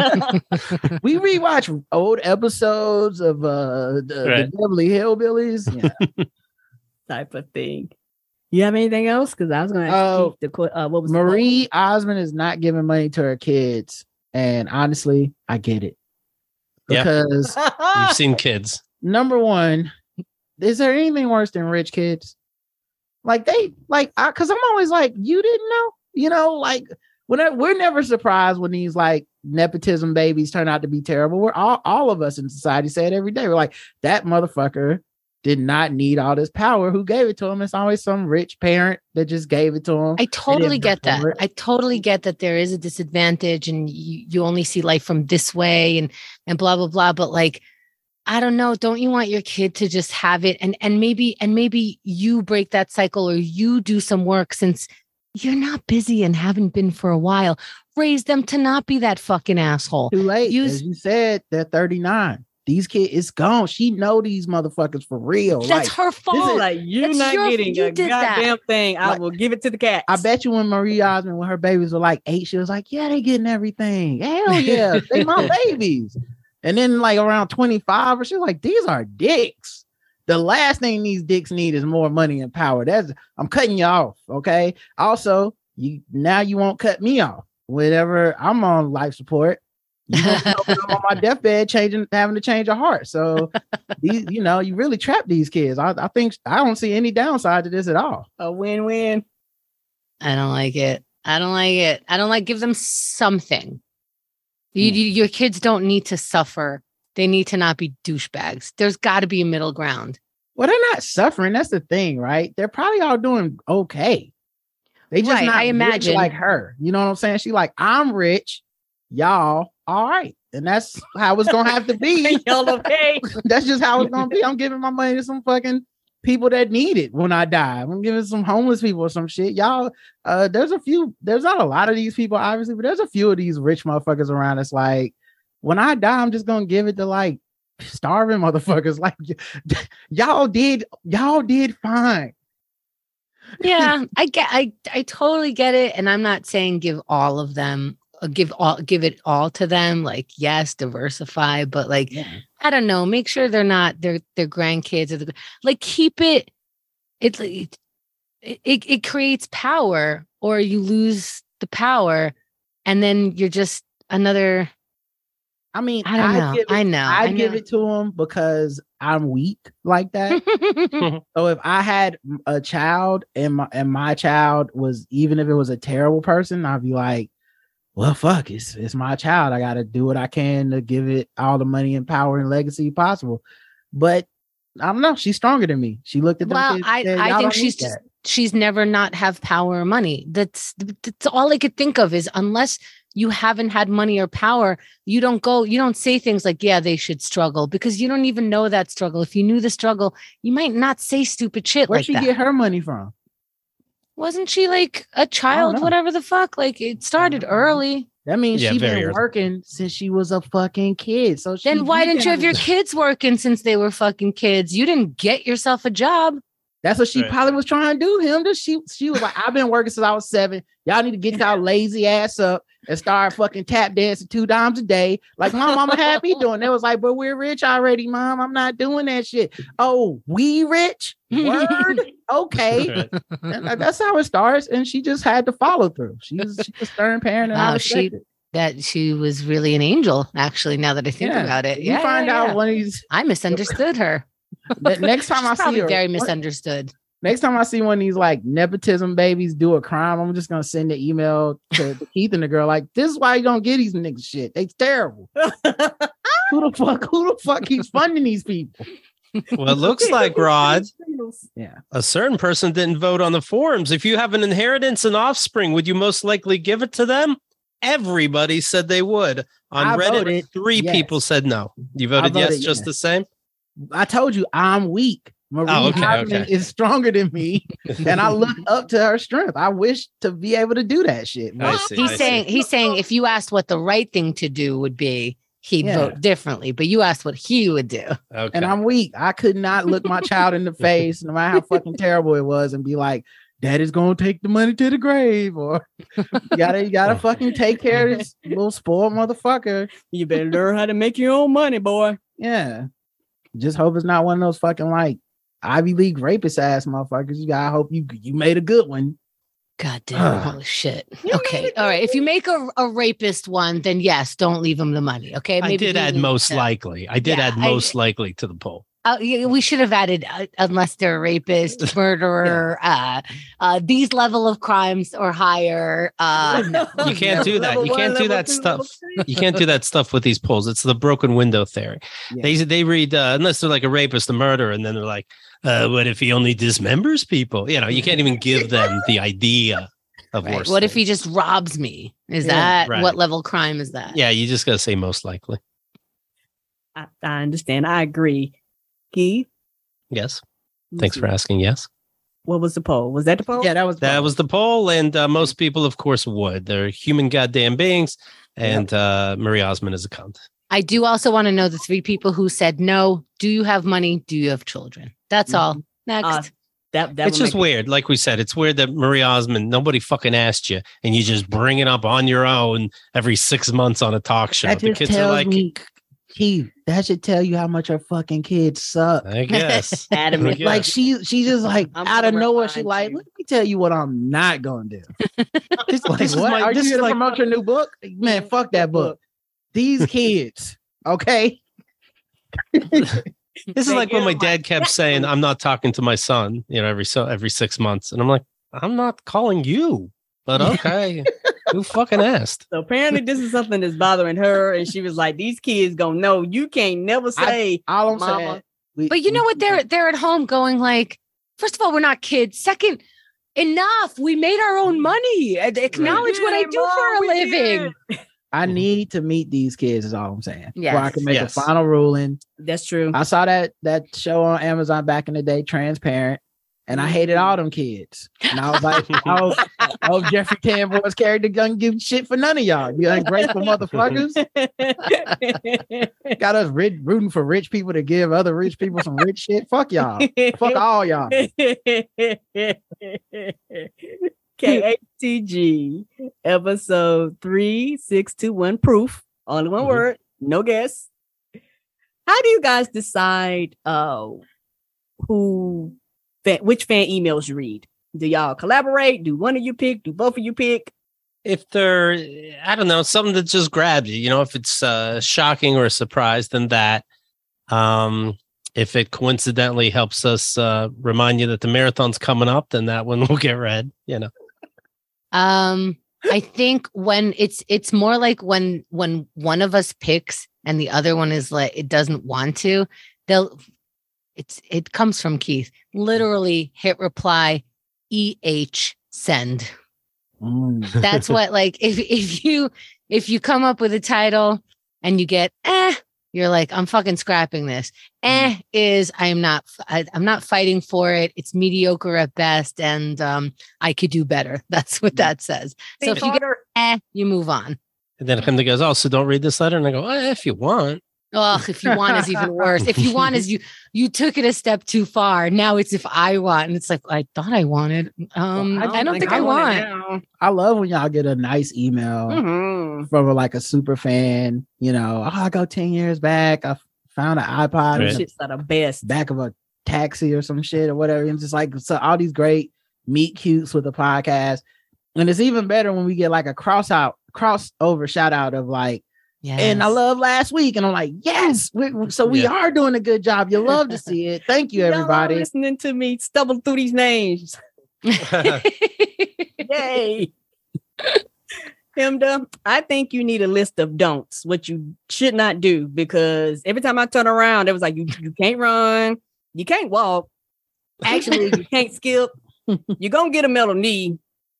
We rewatch old episodes of the Beverly Hillbillies, type of thing. You have anything else? Because I was going to ask what was Marie Osmond is not giving money to her kids, and honestly, I get it because you've seen kids. Number one, is there anything worse than rich kids? Like because I'm always like, you didn't know, like we're never surprised when these like nepotism babies turn out to be terrible. We're all of us in society say it every day. We're like, that motherfucker did not need all this power. Who gave it to him? It's always some rich parent that just gave it to him. I totally get that. I totally get that there is a disadvantage and you only see life from this way and blah, blah, blah. But like, I don't know. Don't you want your kid to just have it? And maybe you break that cycle or you do some work since you're not busy and haven't been for a while. Raise them to not be that fucking asshole. Too late. As you said, they're 39. These kids, it's gone. She know these motherfuckers for real. That's her fault. Like, you're not getting a goddamn thing. I will give it to the cat. I bet you when Marie Osmond, when her babies were like 8, she was like, yeah, they getting everything. Hell yeah. They my babies. And then like around 25, or she's like, these are dicks. The last thing these dicks need is more money and power. I'm cutting you off. Okay. Also, you won't cut me off. Whenever I'm on life support, I'm on my deathbed having to change a heart. So these, you really trap these kids. I think I don't see any downside to this at all. A win-win. I don't like it. I don't like it. I don't like, give them something. Your kids don't need to suffer. They need to not be douchebags. There's got to be a middle ground. Well, they're not suffering. That's the thing, right? They're probably all doing okay. They just not I imagine rich like her. You know what I'm saying? She like, I'm rich. Y'all, all right. And that's how it's going to have to be. Y'all okay? That's just how it's going to be. I'm giving my money to some fucking people that need it when I die. I'm giving some homeless people or some shit. Y'all, there's not a lot of these people, obviously, but there's a few of these rich motherfuckers around. It's like, when I die, I'm just going to give it to like starving motherfuckers. Like, y'all did fine. Yeah, I totally get it. And I'm not saying give all of them, give it all to them. Like, yes, diversify, but like, I don't know, make sure they're not their grandkids or like keep it. It creates power, or you lose the power, and then you're just another. I mean, I give it to them because I'm weak like that. So if I had a child and my child was, even if it was a terrible person, I'd be like, well, fuck, it's my child. I got to do what I can to give it all the money and power and legacy possible. But I don't know. She's stronger than me. She looked at them. Well, I think she's never not have power or money. That's all I could think of is, unless you haven't had money or power, you don't say things like, yeah, they should struggle, because you don't even know that struggle. If you knew the struggle, you might not say stupid shit like that. Where'd she get her money from? Wasn't she like a child, whatever the fuck? Like, it started early. That means she's been working since she was a fucking kid. So then why didn't you have your kids working since they were fucking kids? You didn't get yourself a job. That's what she probably was trying to do. She was like, I've been working since I was 7. Y'all need to get y'all lazy ass up and start fucking tap dancing $2 a day. Like, my mama had me doing. It was like, but we're rich already, Mom. I'm not doing that shit. Oh, we rich? Word? Okay. And that's how it starts. And she just had to follow through. She's a stern parent. And she was really an angel, actually, now that I think about it. You find out one of these. I misunderstood her. Next time I see her, very misunderstood. Next time I see one of these like nepotism babies do a crime, I'm just gonna send an email to Keith and the girl like, this is why you don't get these niggas shit. They terrible. Who the fuck keeps funding these people? Well, it looks like, Rod, yeah, a certain person didn't vote on the forums. If you have an inheritance and offspring, would you most likely give it to them? Everybody said they would. On Reddit, 3 people said no. You voted yes, just the same? I told you I'm weak. Marie is stronger than me, and I look up to her strength. I wish to be able to do that shit. He's saying if you asked what the right thing to do would be, he'd vote differently. But you asked what he would do. Okay. And I'm weak. I could not look my child in the face, no matter how fucking terrible it was, and be like, Daddy's gonna take the money to the grave, or you gotta fucking take care of this little spoiled motherfucker. You better learn how to make your own money, boy. Yeah. Just hope it's not one of those fucking like Ivy League rapist ass motherfuckers. You gotta hope you made a good one. God damn, holy shit. Okay. All right. If you make a rapist one, then yes, don't leave him the money. Okay. Maybe I did add most likely. I did add most likely to the poll. We should have added unless they're a rapist, murderer, these level of crimes or higher. No, you can't do that. You can't do that stuff. You can't do that stuff with these polls. It's the broken window theory. Yeah. They read unless they're like a rapist, a murderer, and then they're like, what if he only dismembers people? You know, you can't even give them the idea of worse. What if he just robs me? Is that what level crime is that? Yeah, you just gotta say most likely. I understand. I agree. Keith? Yes. Thanks for asking. Yes. What was the poll? Was that the poll? Yeah, that was the poll. And most people, of course, would. They're human goddamn beings. And Marie Osmond is a cunt. I do also want to know the 3 people who said no. Do you have money? Do you have children? That's all. Next. It's just weird. Like we said, it's weird that Marie Osmond, nobody fucking asked you, and you just bring it up on your own every 6 months on a talk show. The kids are like, Keith, that should tell you how much her fucking kids suck. I guess. Adamant. Like she just like out of nowhere, she like, let me tell you what I'm not gonna do. Are you gonna promote your new book? Man, fuck that book. These kids, okay. This is like when my dad kept saying, I'm not talking to my son, every 6 months. And I'm like, I'm not calling you. But okay. Who fucking asked? So apparently this is something that's bothering her. And she was like, these kids gonna know you can't never say all I'm mama. saying. But you know what? They're at home going like, first of all, we're not kids. Second, enough. We made our own money. Acknowledge what I do for a living. I need to meet these kids is all I'm saying. Yes. Where I can make a final ruling. That's true. I saw that show on Amazon back in the day, Transparent, and I hated all them kids. And I was like, oh, Jeffrey Tambor carried the gun, give shit for none of y'all. You ungrateful motherfuckers. Got us rooting for rich people to give other rich people some rich shit. Fuck y'all. Fuck all y'all. KATG episode 3621 proof. Only one word, no guess. How do you guys decide which fan emails you read? Do y'all collaborate? Do one of you pick? Do both of you pick? If they're, I don't know, something that just grabs you, if it's shocking or a surprise, then that. If it coincidentally helps us remind you that the marathon's coming up, then that one will get read, I think when it's more like when one of us picks and the other one is like, it doesn't want to, it comes from Keith. Literally hit reply, send. That's what, like, if you come up with a title and you get you're like, I'm fucking scrapping this. I'm not fighting for it. It's mediocre at best, and I could do better. That's what that says. So if you get you move on. And then Hinda goes, oh, so don't read this letter, and I go, if you want. Oh, if you want is even worse. If you want is you took it a step too far. Now it's if I want, and it's like I thought I wanted. I don't think I want. I love when y'all get a nice email from a super fan. I go 10 years back. I found an iPod. Right. Shit's the best. Back of a taxi or some shit or whatever. And just like so all these great meet cutes with the podcast. And it's even better when we get like a crossover shout out of like. Yes. And I love last week, and I'm like, yes. We are doing a good job. You love to see it. Thank you, everybody. Listening to me stumble through these names. Yay. Hinda, I think you need a list of don'ts, what you should not do, because every time I turn around, it was like, you can't run, you can't walk. Actually, you can't skip. You're going to get a metal knee.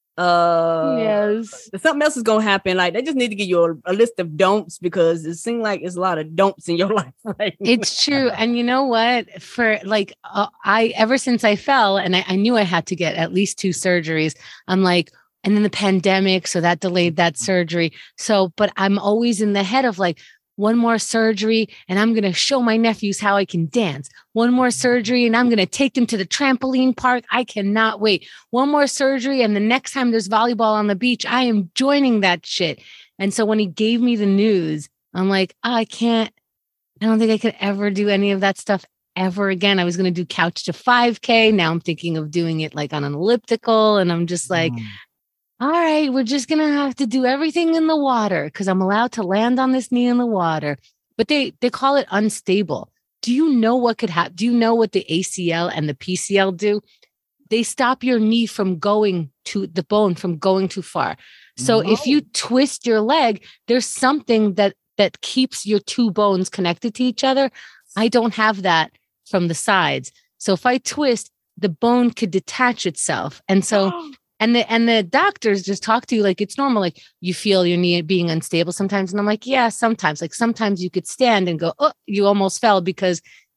Yes, something else is gonna happen. Like they just need to give you a list of don'ts, because it seems like it's a lot of don'ts in your life, right? It's true. And you know what, for like I ever since I fell and I knew I had to get at least 2 surgeries, I'm like, and then the pandemic, so that delayed that surgery. So but I'm always in the head of like, one more surgery and I'm going to show my nephews how I can dance. One more surgery and I'm going to take them to the trampoline park. I cannot wait. One more surgery and the next time there's volleyball on the beach, I am joining that shit. And so when he gave me the news, I'm like, I don't think I could ever do any of that stuff ever again. I was going to do couch to 5K. Now I'm thinking of doing it like on an elliptical. And I'm just like, all right, we're just going to have to do everything in the water because I'm allowed to land on this knee in the water. But they call it unstable. Do you know what could happen? Do you know what the ACL and the PCL do? They stop your knee from going to the bone from going too far. So if you twist your leg, there's something that keeps your 2 bones connected to each other. I don't have that from the sides. So if I twist, the bone could detach itself. And so... And the doctors just talk to you like it's normal. Like you feel your knee being unstable sometimes. And I'm like, yeah, sometimes. Like sometimes you could stand and go, oh, you almost fell because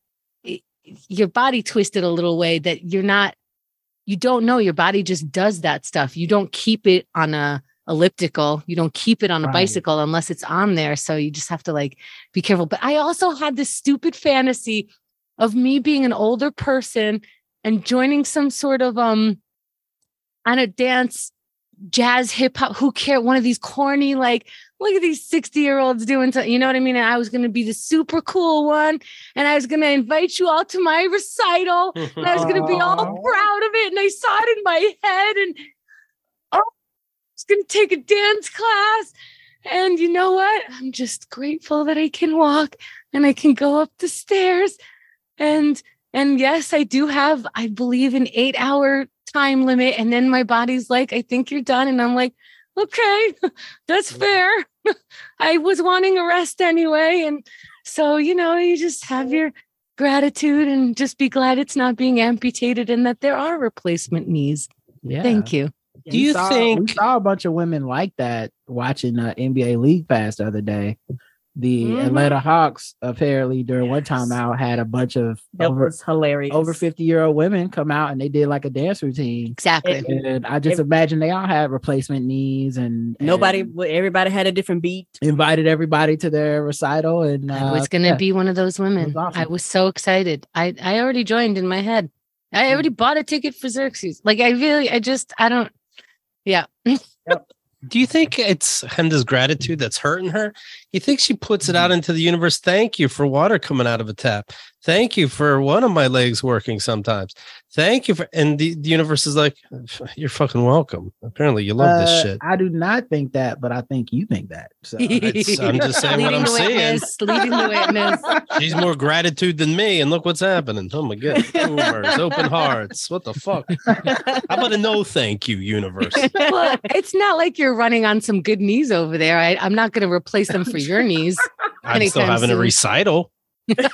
your body twisted a little way that you don't know. Your body just does that stuff. You don't keep it on a elliptical. You don't keep it on a bicycle unless it's on there. So you just have to like be careful. But I also had this stupid fantasy of me being an older person and joining some sort of on a dance, jazz, hip hop, who cares? One of these corny, like, look at these 60-year-olds doing something, you know what I mean? And I was going to be the super cool one. And I was going to invite you all to my recital. And I was going to be all proud of it. And I saw it in my head. And I was going to take a dance class. And you know what? I'm just grateful that I can walk and I can go up the stairs. And And yes, I do have, I believe, an 8-hour time limit. And then my body's like, I think you're done. And I'm like, okay, that's fair. I was wanting a rest anyway. And so, you just have your gratitude and just be glad it's not being amputated and that there are replacement knees. Yeah. Thank you. Do you think we saw a bunch of women like that watching NBA League Pass the other day? The Atlanta Hawks apparently during one time out had a bunch of hilarious over 50-year-old women come out and they did like a dance routine. Exactly. And I just imagine they all had replacement knees and everybody had a different beat. Invited everybody to their recital, and I was gonna be one of those women. Awesome. I was so excited. I already joined in my head. I already bought a ticket for Xerxes. Like I don't. Yeah. Yep. Do you think it's Henda's gratitude that's hurting her? You think she puts it out into the universe? Thank you for water coming out of a tap. Thank you for one of my legs working sometimes. Thank you for, and the universe is like, you're fucking welcome. Apparently you love this shit. I do not think that, but I think you think that. So I'm just saying what I'm saying. Leading the witness. She's more gratitude than me, and look what's happening. Oh my God. Tumors, open hearts. What the fuck? How about a no thank you, universe? Well, it's not like you're running on some good knees over there. I'm not going to replace them for your knees. I'm still having a recital. I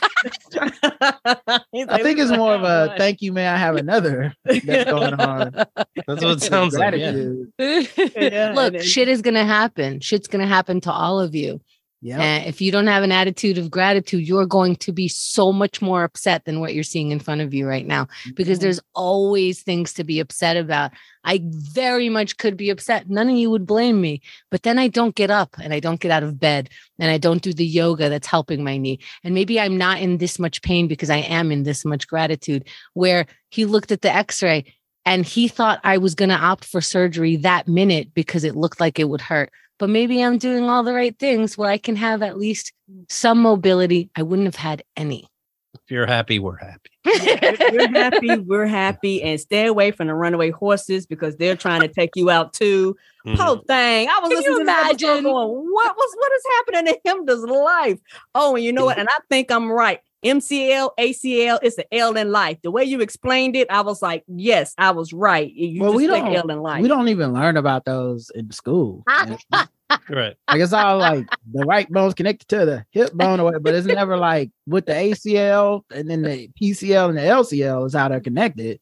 think it's more of a thank you, may I have another that's going on. That's what it sounds like. Yeah. Look, shit is going to happen. Shit's going to happen to all of you. Yeah. If you don't have an attitude of gratitude, you're going to be so much more upset than what you're seeing in front of you right now, because there's always things to be upset about. I very much could be upset. None of you would blame me, but then I don't get up and I don't get out of bed and I don't do the yoga that's helping my knee. And maybe I'm not in this much pain because I am in this much gratitude, where he looked at the x-ray and he thought I was going to opt for surgery that minute because it looked like it would hurt. But maybe I'm doing all the right things where I can have at least some mobility. I wouldn't have had any. If you're happy, we're happy. We're happy. And stay away from the runaway horses because they're trying to take you out too. Poor thing. I was listening to that going, what is happening in Henda's life? Oh, and you know what? And I think I'm right. MCL, ACL, it's an L in life. The way you explained it, I was like, yes, I was right. We don't even learn about those in school. Right. I guess all like the right bone's connected to the hip bone or whatever, but it's never like with the ACL and then the PCL and the LCL is how they're connected.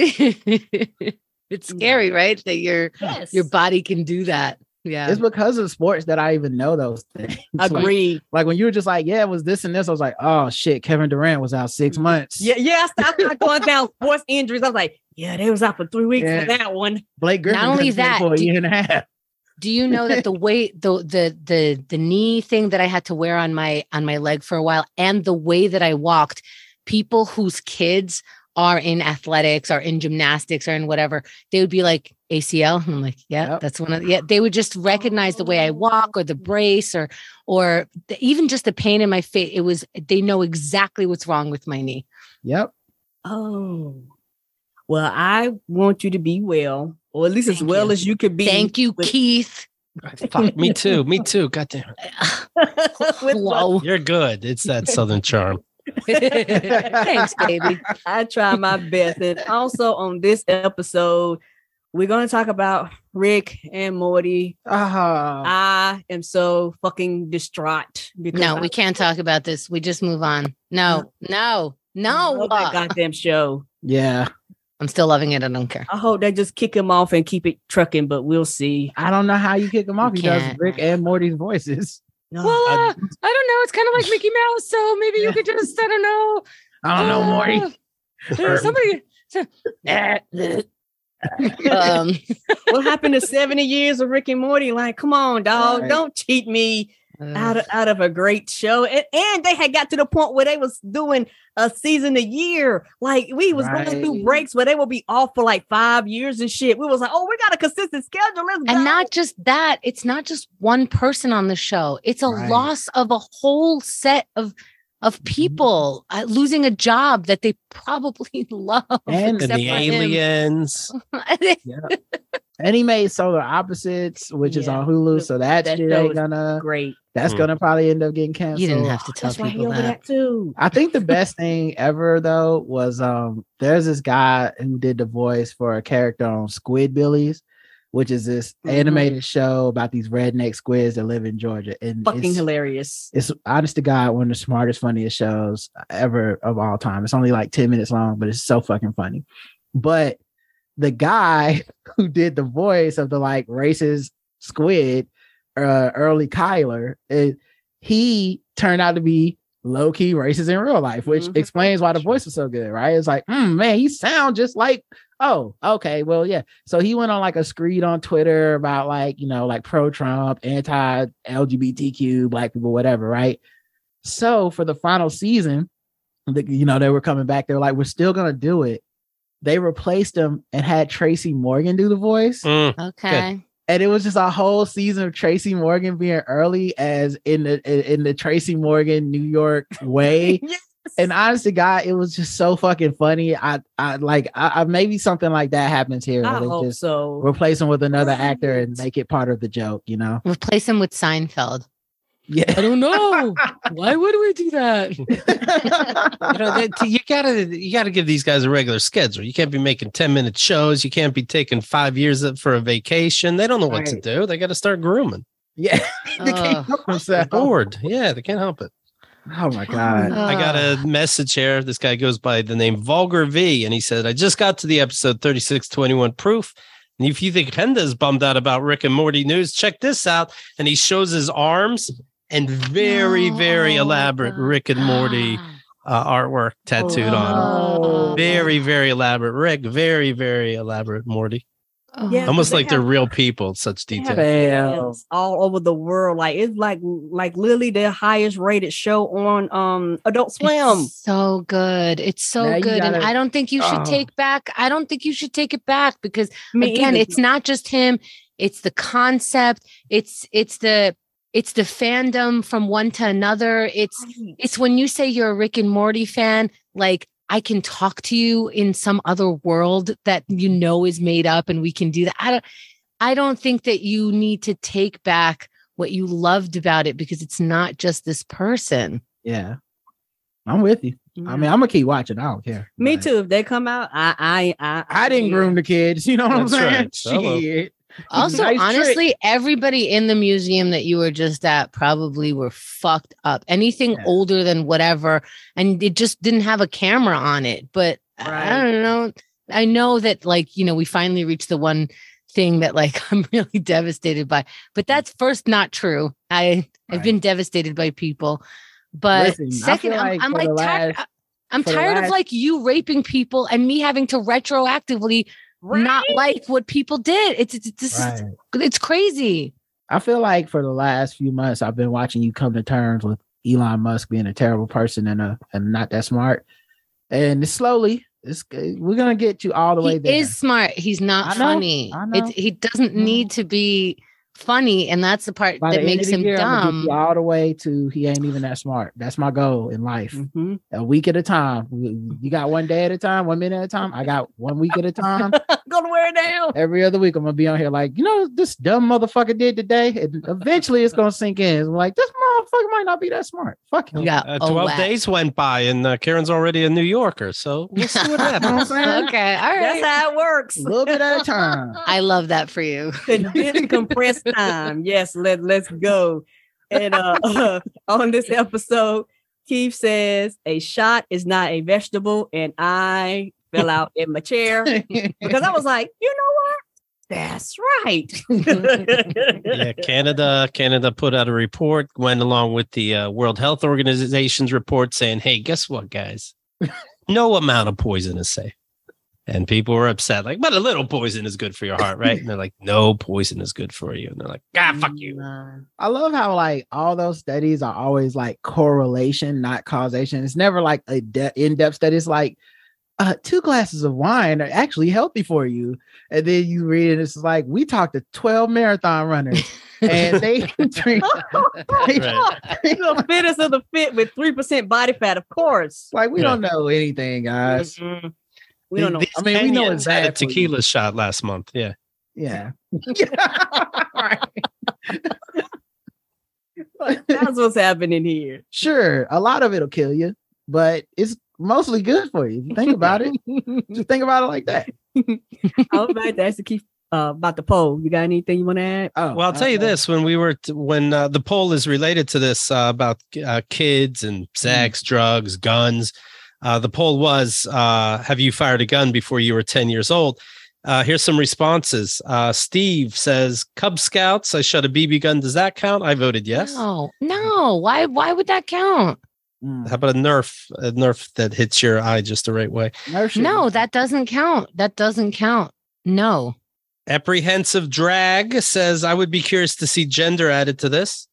It's scary, right? That your body can do that. Yeah, it's because of sports that I even know those things. Agreed. Like when you were just like, yeah, it was this and this. I was like, oh shit, Kevin Durant was out 6 months. Yeah. I started going down sports injuries. I was like, yeah, they was out for 3 weeks for that one. Blake Griffin. Not only that, for a year and a half. Do you know that the way the knee thing that I had to wear on my leg for a while, and the way that I walked, people whose kids are in athletics or in gymnastics or in whatever, they would be like, ACL. And I'm like, that's one of they would just recognize the way I walk or the brace or even just the pain in my face. They know exactly what's wrong with my knee. Yep. Oh, well, I want you to be well, or at least as well as you could be. Thank you, Keith. Fuck, me too. Goddamn. Whoa. You're good. It's that Southern charm. Thanks, baby. I try my best. And also on this episode, we're going to talk about Rick and Morty. I am so fucking distraught. No, we can't talk about this. We just move on. No. That goddamn show. Yeah. I'm still loving it. I don't care. I hope they just kick him off and keep it trucking, but we'll see. I don't know how you kick him off. He does Rick and Morty's voices. No, well, I don't know. It's kind of like Mickey Mouse, so maybe you could just, I don't know. I don't know, Morty. Somebody. What happened to 70 years of Rick and Morty? Like, come on, dog. Right. Don't cheat me out of a great show. And they had got to the point where they was doing a season a year. Like, we was going through breaks where they would be off for like 5 years and shit. We was like, oh, we got a consistent schedule. Let's go. And not just that. It's not just one person on the show. It's a loss of a whole set of people losing a job that they probably love. And the aliens. And he made Solar Opposites, which is on Hulu. So that shit ain't gonna great. That's gonna probably end up getting canceled. You didn't have to tell people that too. I think the best thing ever though was there's this guy who did the voice for a character on Squidbillies, which is this animated show about these redneck squids that live in Georgia. And fucking hilarious. It's honest to God one of the smartest, funniest shows ever of all time. It's only like 10 minutes long, but it's so fucking funny. But the guy who did the voice of the like racist squid, Early Kyler, he turned out to be low-key racist in real life, which explains why the voice was so good, right? It's like, man, he sounds just like, oh, okay, well, yeah. So he went on like a screed on Twitter about like, you know, like pro-Trump, anti-LGBTQ, black people, whatever, right? So for the final season, you know, they were coming back. They were like, we're still gonna do it. They replaced him and had Tracy Morgan do the voice. Okay. Good. And it was just a whole season of Tracy Morgan being Early as in the Tracy Morgan New York way. Yes. And honest to God, it was just so fucking funny. I maybe something like that happens here. I hope just so. Replace him with another actor and make it part of the joke, you know? Replace him with Seinfeld. Yeah, I don't know. Why would we do that? You gotta give these guys a regular schedule. You can't be making 10-minute shows. You can't be taking 5 years for a vacation. They don't know what to do. They got to start grooming. Yeah, they can't help themselves. Bored. Yeah, they can't help it. Oh my God. I got a message here. This guy goes by the name Vulgar V, and he said, I just got to the episode 3621 proof. And if you think Penda's bummed out about Rick and Morty news, check this out. And he shows his arms and very elaborate Rick and Morty artwork tattooed on him. Very, very elaborate Rick. Very, very elaborate Morty. Yeah, almost like they're real people. Such detail. All over the world. Like it's like literally the highest rated show on Adult Swim. It's so good. It's so good. And I don't think you should take back. I don't think you should take it back because again, it's not just him. It's the concept. It's the fandom from one to another. It's when you say you're a Rick and Morty fan, like I can talk to you in some other world that you know is made up and we can do that. I don't think that you need to take back what you loved about it because it's not just this person. Yeah. I'm with you. I mean, I'm gonna keep watching. I don't care. Me too. If they come out, I didn't groom the kids. You know what I'm saying? Right. Shit. Also, Nice honestly, trick. everybody in the museum that you were just at probably were fucked up. Anything older than whatever, and it just didn't have a camera on it. But I don't know. I know that, like, you know, we finally reached the one thing that, like, I'm really devastated by. But that's first not true. I've been devastated by people. But second, I'm like tired. I'm tired of like you raping people and me having to retroactively. Not like what people did. It's crazy. I feel like for the last few months, I've been watching you come to terms with Elon Musk being a terrible person and not that smart. And slowly, we're gonna get you all the way there. He is smart. He's not funny. He doesn't need to be funny, and that's the part that makes him dumb. All the way to he ain't even that smart. That's my goal in life. A week at a time. You got 1 day at a time, 1 minute at a time. I got 1 week at a time. Gonna wear it down. Every other week, I'm gonna be on here like, you know, this dumb motherfucker did today. And eventually, it's gonna sink in. I'm like, this motherfucker might not be that smart. Fuck him. 12 days went by, and Karen's already a New Yorker. So we'll see what happens. Okay, all right. That's how it works. A little bit at a time. I love that for you. Compressed time. Yes, let's go. And on this episode, Keith says a shot is not a vegetable, and I fell out in my chair because I was like, you know what? That's right. Yeah, Canada put out a report, went along with the World Health Organization's report saying, hey, guess what, guys? No amount of poison is safe. And people were upset, like, but a little poison is good for your heart, right? And they're like, no poison is good for you. And they're like, fuck you. I love how, like, all those studies are always like correlation, not causation. It's never like a in-depth study. It's like 2 glasses of wine are actually healthy for you. And then you read it, it's like, we talked to 12 marathon runners and they drink the fittest of the fit with 3% body fat, of course. Like, we don't know anything, guys. We don't know. I mean, we know it's had a tequila shot last month. Yeah. Yeah. That's what's happening here. Sure, a lot of it'll kill you, but it's mostly good for you. If you think about it, just think about it like that. I was about to ask Keith about the poll. You got anything you want to add? Oh, well, I'll tell you this: when the poll is related to this about kids and sex, drugs, guns, the poll was: have you fired a gun before you were 10 years old? Here's some responses. Steve says, Cub Scouts, I shot a BB gun. Does that count? I voted yes. No. Why would that count? How about a Nerf that hits your eye just the right way? No, that doesn't count. That doesn't count. No. Apprehensive Drag says, I would be curious to see gender added to this.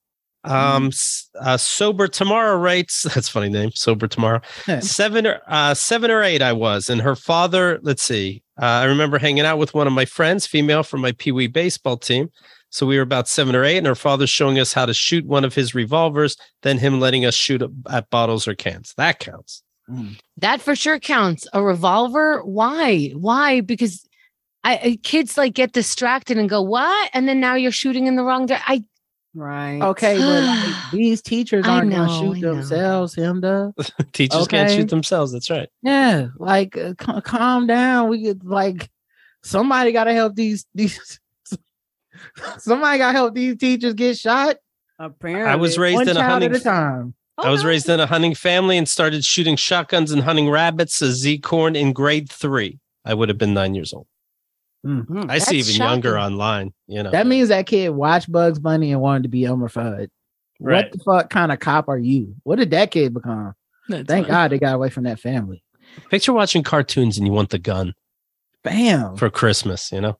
Sober Tomorrow writes, that's a funny name, Sober Tomorrow. 7 or 8 I was, and her father, let's see. I remember hanging out with one of my friends, female, from my Pee Wee baseball team. So we were about 7 or 8, and her father showing us how to shoot one of his revolvers, then him letting us shoot at bottles or cans. That counts. That for sure counts. A revolver? Why? Because kids like get distracted and go, what? And then now you're shooting in the wrong direction. Right. Okay, but like, these teachers aren't going to shoot themselves, Teachers can't shoot themselves. That's right. Yeah, like calm down. We get like somebody got to help these somebody got to help these teachers get shot. Apparently, I was raised in a hunting time. I was raised in a hunting family and started shooting shotguns and hunting rabbits as Z-Corn in grade 3. I would have been 9 years old. I see even younger online. That means that kid watched Bugs Bunny and wanted to be Elmer Fudd. Right. What the fuck kind of cop are you? What did that kid become? Thank God they got away from that family. Picture watching cartoons and you want the gun. Bam. For Christmas, weird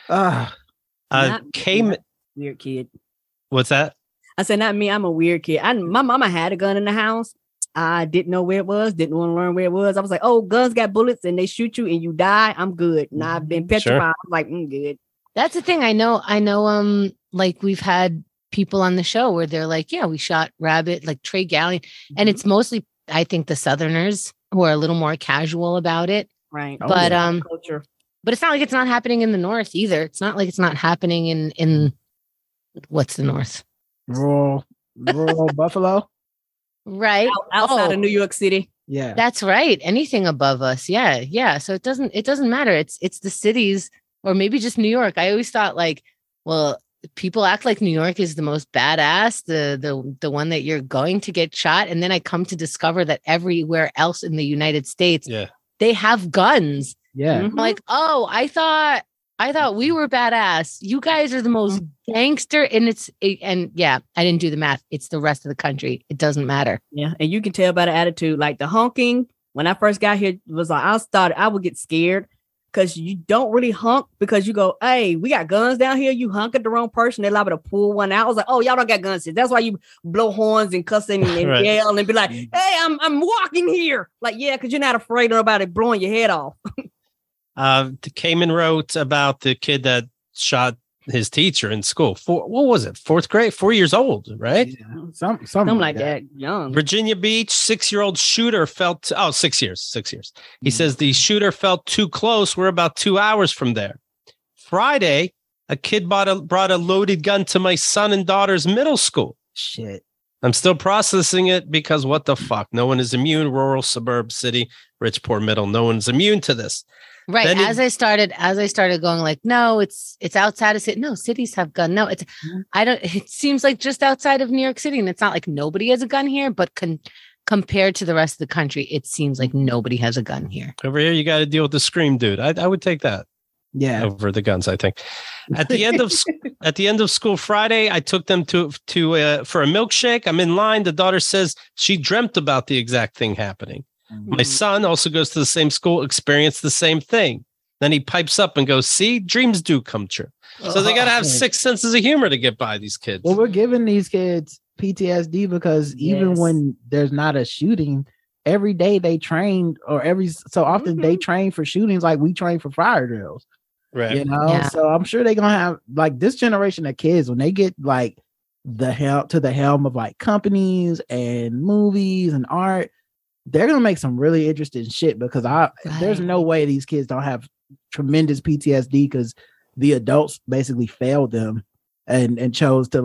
kid. What's that? I said, not me. I'm a weird kid. My mama had a gun in the house. I didn't know where it was, didn't want to learn where it was. I was like, oh, guns got bullets and they shoot you and you die. I'm good. And I've been petrified. Sure. I'm like, good. That's the thing. I know, like we've had people on the show where they're like, yeah, we shot rabbit, like Trey Gallion. And it's mostly, I think, the Southerners who are a little more casual about it. Right. But culture. But it's not like it's not happening in the North either. It's not like it's not happening in what's the North? Rural Buffalo. Right. Outside of New York City. Yeah. That's right. Anything above us. Yeah. So it doesn't matter. It's the cities or maybe just New York. I always thought like, well, people act like New York is the most badass, the one that you're going to get shot. And then I come to discover that everywhere else in the United States, they have guns. Yeah. I'm like, oh, I thought we were badass. You guys are the most gangster. And I didn't do the math. It's the rest of the country. It doesn't matter. Yeah. And you can tell by the attitude, like the honking, when I first got here, was like, I would get scared because you don't really honk because you go, hey, we got guns down here. You honk at the wrong person. They're liable to pull one out. I was like, oh, y'all don't got guns here. That's why you blow horns and cussing and right. Yell and be like, hey, I'm walking here. Like, yeah, because you're not afraid of nobody blowing your head off. Cayman wrote about the kid that shot his teacher in school. What was it? 4th grade, 4 years old, right? Yeah, something like that. Young. Virginia Beach, 6-year-old shooter felt 6 years. 6 years. He says the shooter felt too close. We're about 2 hours from there. Friday, a kid brought a loaded gun to my son and daughter's middle school. Shit. I'm still processing it because what the fuck? No one is immune. Rural, suburb, city, rich, poor, middle. No one's immune to this. Right. Then as I started going like, no, it's outside of city. No, cities have gun. No, it seems like just outside of New York City. And it's not like nobody has a gun here, but compared to the rest of the country, it seems like nobody has a gun here. Over here, you got to deal with the scream dude. I would take that. Yeah. Over the guns, I think. At the end of school Friday, I took them to for a milkshake. I'm in line. The daughter says she dreamt about the exact thing happening. My son also goes to the same school, experienced the same thing. Then he pipes up and goes, see, dreams do come true. So they got to have 6 senses of humor to get by these kids. Well, we're giving these kids PTSD because even when there's not a shooting, every day they train or every so often they train for shootings like we train for fire drills. Right. You know, so I'm sure they're going to have like this generation of kids when they get like the helm of like companies and movies and art. They're going to make some really interesting shit because there's no way these kids don't have tremendous PTSD because the adults basically failed them and chose to like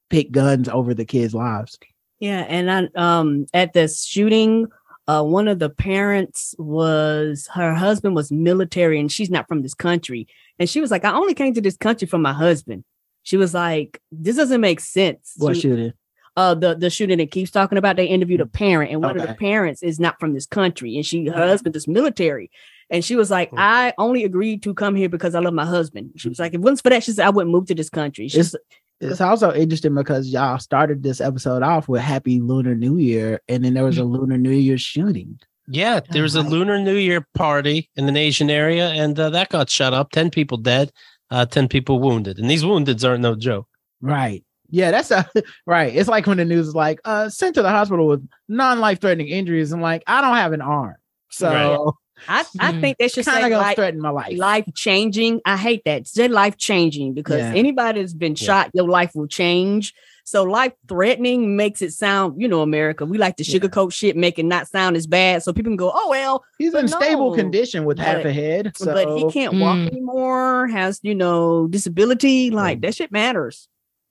pick guns over the kids' lives. Yeah, and at the shooting, one of the parents her husband was military, and she's not from this country. And she was like, I only came to this country for my husband. She was like, this doesn't make sense. What shooting? The shooting that Keith's talking about. They interviewed a parent, and one of the parents is not from this country, and her husband is military. And she was like, I only agreed to come here because I love my husband. She was like, if it wasn't for that, she said, I wouldn't move to this country. It's also interesting because y'all started this episode off with Happy Lunar New Year, and then there was a Lunar New Year shooting. Yeah, there was a Lunar New Year party in an Asian area, and that got shut up. 10 people dead, 10 people wounded. And these woundeds aren't no joke. Right. Yeah, that's right. It's like when the news is like, sent to the hospital with non-life-threatening injuries. I'm like, I don't have an arm. So... Right. I think they should say threaten my life. Life changing. I hate that. Say life changing because anybody that's been shot, your life will change. So life threatening makes it sound, America, we like to sugarcoat shit, make it not sound as bad. So people can go, oh, well, he's in stable condition with half a head. So. But he can't walk anymore, has, disability. Like that shit matters.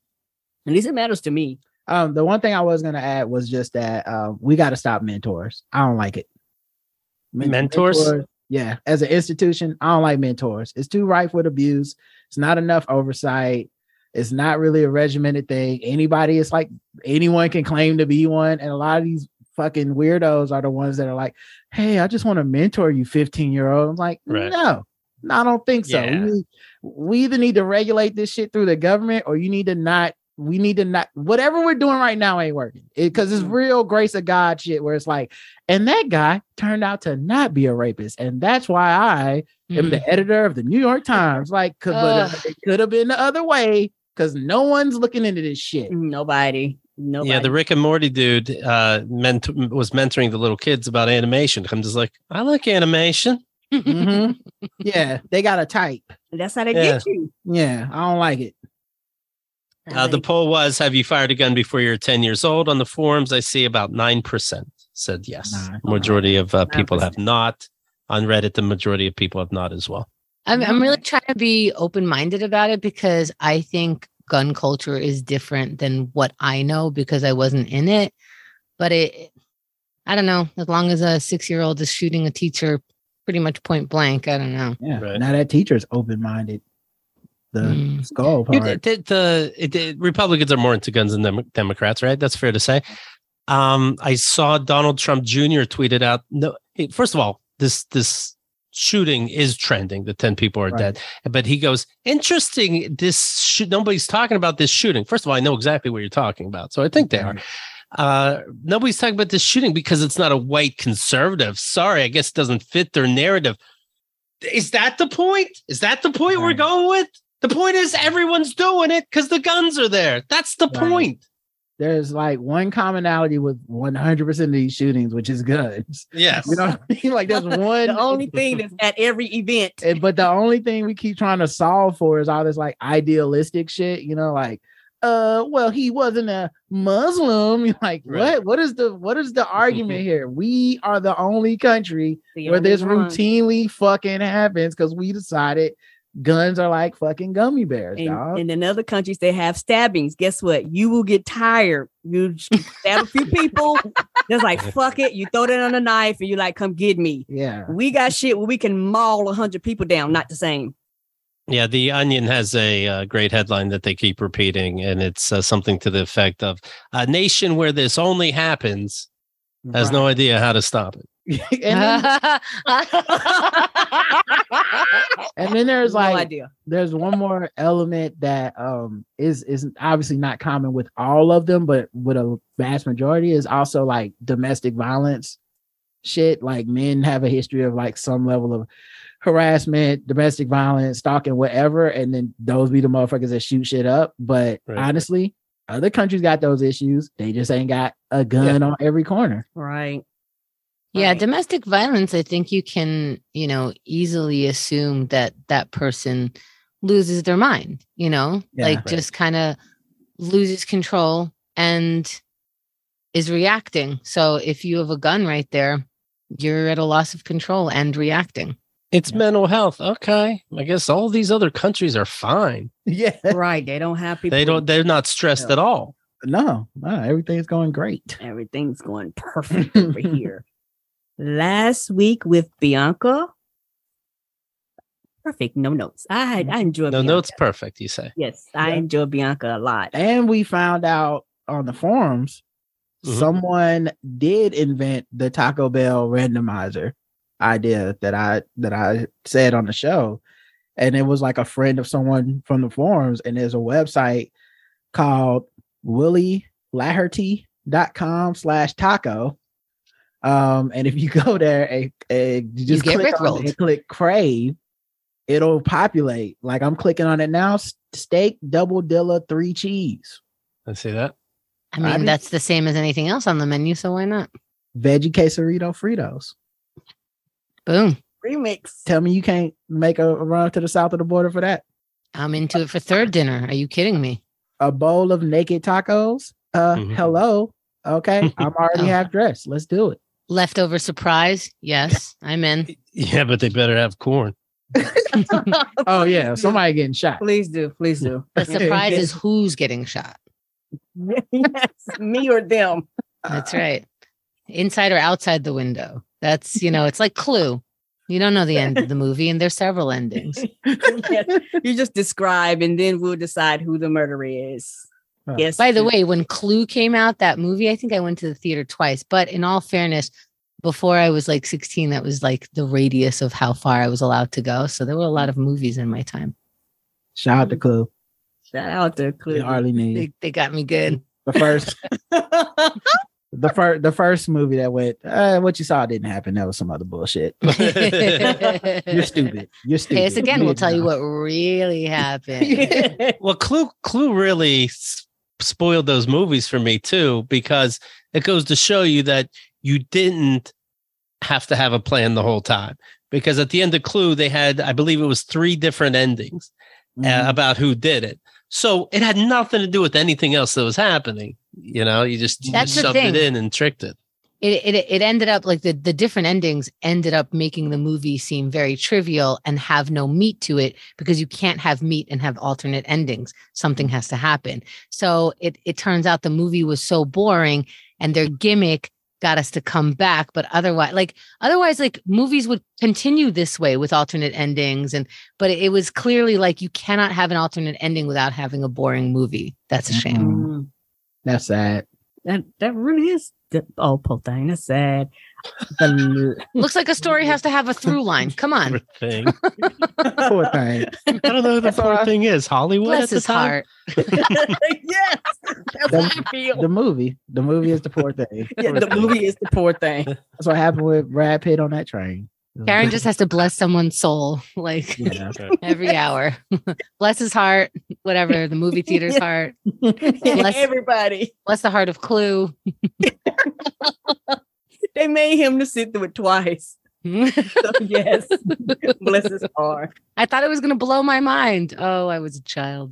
At least it matters to me. The one thing I was going to add was just that we got to stop mentors. I don't like it. Mentors? Yeah. As an institution, I don't like mentors. It's too rife with abuse. It's not enough oversight. It's not really a regimented thing. It's like anyone can claim to be one. And a lot of these fucking weirdos are the ones that are like, hey, I just want to mentor you, 15-year-old. I'm like, no, I don't think so. Yeah. We either need to regulate this shit through the government or we need to not, whatever we're doing right now ain't working. Because it's real grace of God shit where it's like, and that guy turned out to not be a rapist. And that's why I am the editor of the New York Times. Like, it could have been the other way because no one's looking into this shit. Nobody. Yeah, the Rick and Morty dude was mentoring the little kids about animation. I'm just like, I like animation. Yeah, they got a type. That's how they get you. Yeah, I don't like it. The poll was, have you fired a gun before you're 10 years old? On the forums, I see about 9% said yes. Majority of people have not. On Reddit, the majority of people have not as well. I'm really trying to be open-minded about it because I think gun culture is different than what I know because I wasn't in it. But I don't know. As long as a 6-year-old is shooting a teacher pretty much point blank, I don't know. Yeah, now that teacher's open-minded. The skull part. The Republicans are more into guns than Democrats, right? That's fair to say. I saw Donald Trump Jr. tweeted out. No, first of all, this shooting is trending. The 10 people are dead, but he goes, interesting. Nobody's talking about this shooting. First of all, I know exactly what you're talking about, so I think they are. Nobody's talking about this shooting because it's not a white conservative. Sorry, I guess it doesn't fit their narrative. Is that the point? Is that the point we're going with? The point is everyone's doing it because the guns are there. That's the point. There's like one commonality with 100% of these shootings, which is guns. Yes. You know what I mean? Like there's one. The only thing that's at every event. But the only thing we keep trying to solve for is all this like idealistic shit, like, well, he wasn't a Muslim. You're like, what is the argument here? We are the only country where this routinely fucking happens because we decided guns are like fucking gummy bears, dog. And in other countries, they have stabbings. Guess what? You will get tired. You stab a few people. There's like, fuck it. You throw that on a knife and you're like, come get me. Yeah. We got shit where we can maul 100 people down. Not the same. Yeah. The Onion has a great headline that they keep repeating. And it's something to the effect of a nation where this only happens has no idea how to stop it. And then there's there's one more element that is obviously not common with all of them, but with a vast majority is also like domestic violence shit. Like men have a history of like some level of harassment, domestic violence, stalking, whatever, and then those be the motherfuckers that shoot shit up. But honestly, other countries got those issues. They just ain't got a gun on every corner. Right. Yeah, domestic violence, I think you can, easily assume that that person loses their mind, just kind of loses control and is reacting. So if you have a gun right there, you're at a loss of control and reacting. It's mental health. Okay. I guess all these other countries are fine. Yeah. Right. They don't have people. They're not stressed at all. No, everything's going great. Everything's going perfect over here. Last week with Bianca. Perfect. No notes. I enjoy No Bianca. notes. Perfect. You say. Yes. I enjoy Bianca a lot. And we found out on the forums, someone did invent the Taco Bell randomizer idea that I said on the show. And it was like a friend of someone from the forums. And there's a website called willielaherty.com/taco. And if you go there and you just click crave, it'll populate. Like I'm clicking on it now. Steak, double dilla, 3 cheese. I see that. I mean, that's the same as anything else on the menu, so why not? Veggie quesarito Fritos. Boom. Remix. Tell me you can't make a run to the south of the border for that. I'm into it for third dinner. Are you kidding me? A bowl of naked tacos. Hello. Okay. I'm already half dressed. Let's do it. Leftover surprise. Yes, I'm in. Yeah, but they better have corn. Oh yeah, somebody getting shot. Please do. Please do. The surprise is who's getting shot. Yes, me or them. That's right. Inside or outside the window. That's, it's like Clue. You don't know the end of the movie, and there's several endings. Yes. You just describe, and then we'll decide who the murderer is. Yes. By the way, when Clue came out, that movie, I think I went to the theater twice. But in all fairness, before I was like 16, that was like the radius of how far I was allowed to go. So there were a lot of movies in my time. Shout out to Clue. Shout out to Clue. They hardly need. They got me good. The first. The first movie that went, what you saw didn't happen. That was some other bullshit. You're stupid. You're stupid. Yes, again, we'll tell you what really happened. Well, Clue really spoiled those movies for me too, because it goes to show you that you didn't have to have a plan the whole time. Because at the end of Clue, they had, I believe it was 3 different endings about who did it. So it had nothing to do with anything else that was happening. You just shoved it in and tricked it. It ended up like the different endings ended up making the movie seem very trivial and have no meat to it, because you can't have meat and have alternate endings. Something has to happen. So it turns out the movie was so boring, and their gimmick got us to come back. But otherwise, movies would continue this way with alternate endings. But it was clearly like you cannot have an alternate ending without having a boring movie. That's a shame. That's sad. That really is. Poor thing. That's sad. Looks like a story has to have a through line. Come on. Poor thing. Poor thing. I don't know who the poor thing is. Hollywood Bless at the his time? heart. Yes. That's what I feel. The movie is the poor thing. Yeah, the movie is the poor thing. That's what happened with Brad Pitt on that train. Karen just has to bless someone's soul every hour. Bless his heart, whatever, the movie theater's heart. Bless everybody. Bless the heart of Clue. They made him to sit through it twice. So yes, bless his heart. I thought it was going to blow my mind. Oh, I was a child.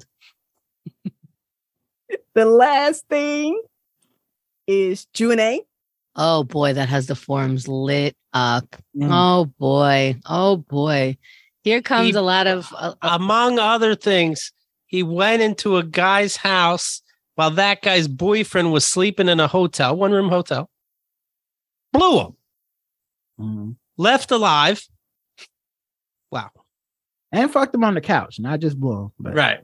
The last thing is Q&A. Oh boy, that has the forums lit up. Oh boy. Here comes a lot of... among other things, he went into a guy's house while that guy's boyfriend was sleeping in a hotel, 1-room hotel. Blew him. Mm-hmm. Left alive. Wow. And fucked him on the couch, not just blew him. But. Right.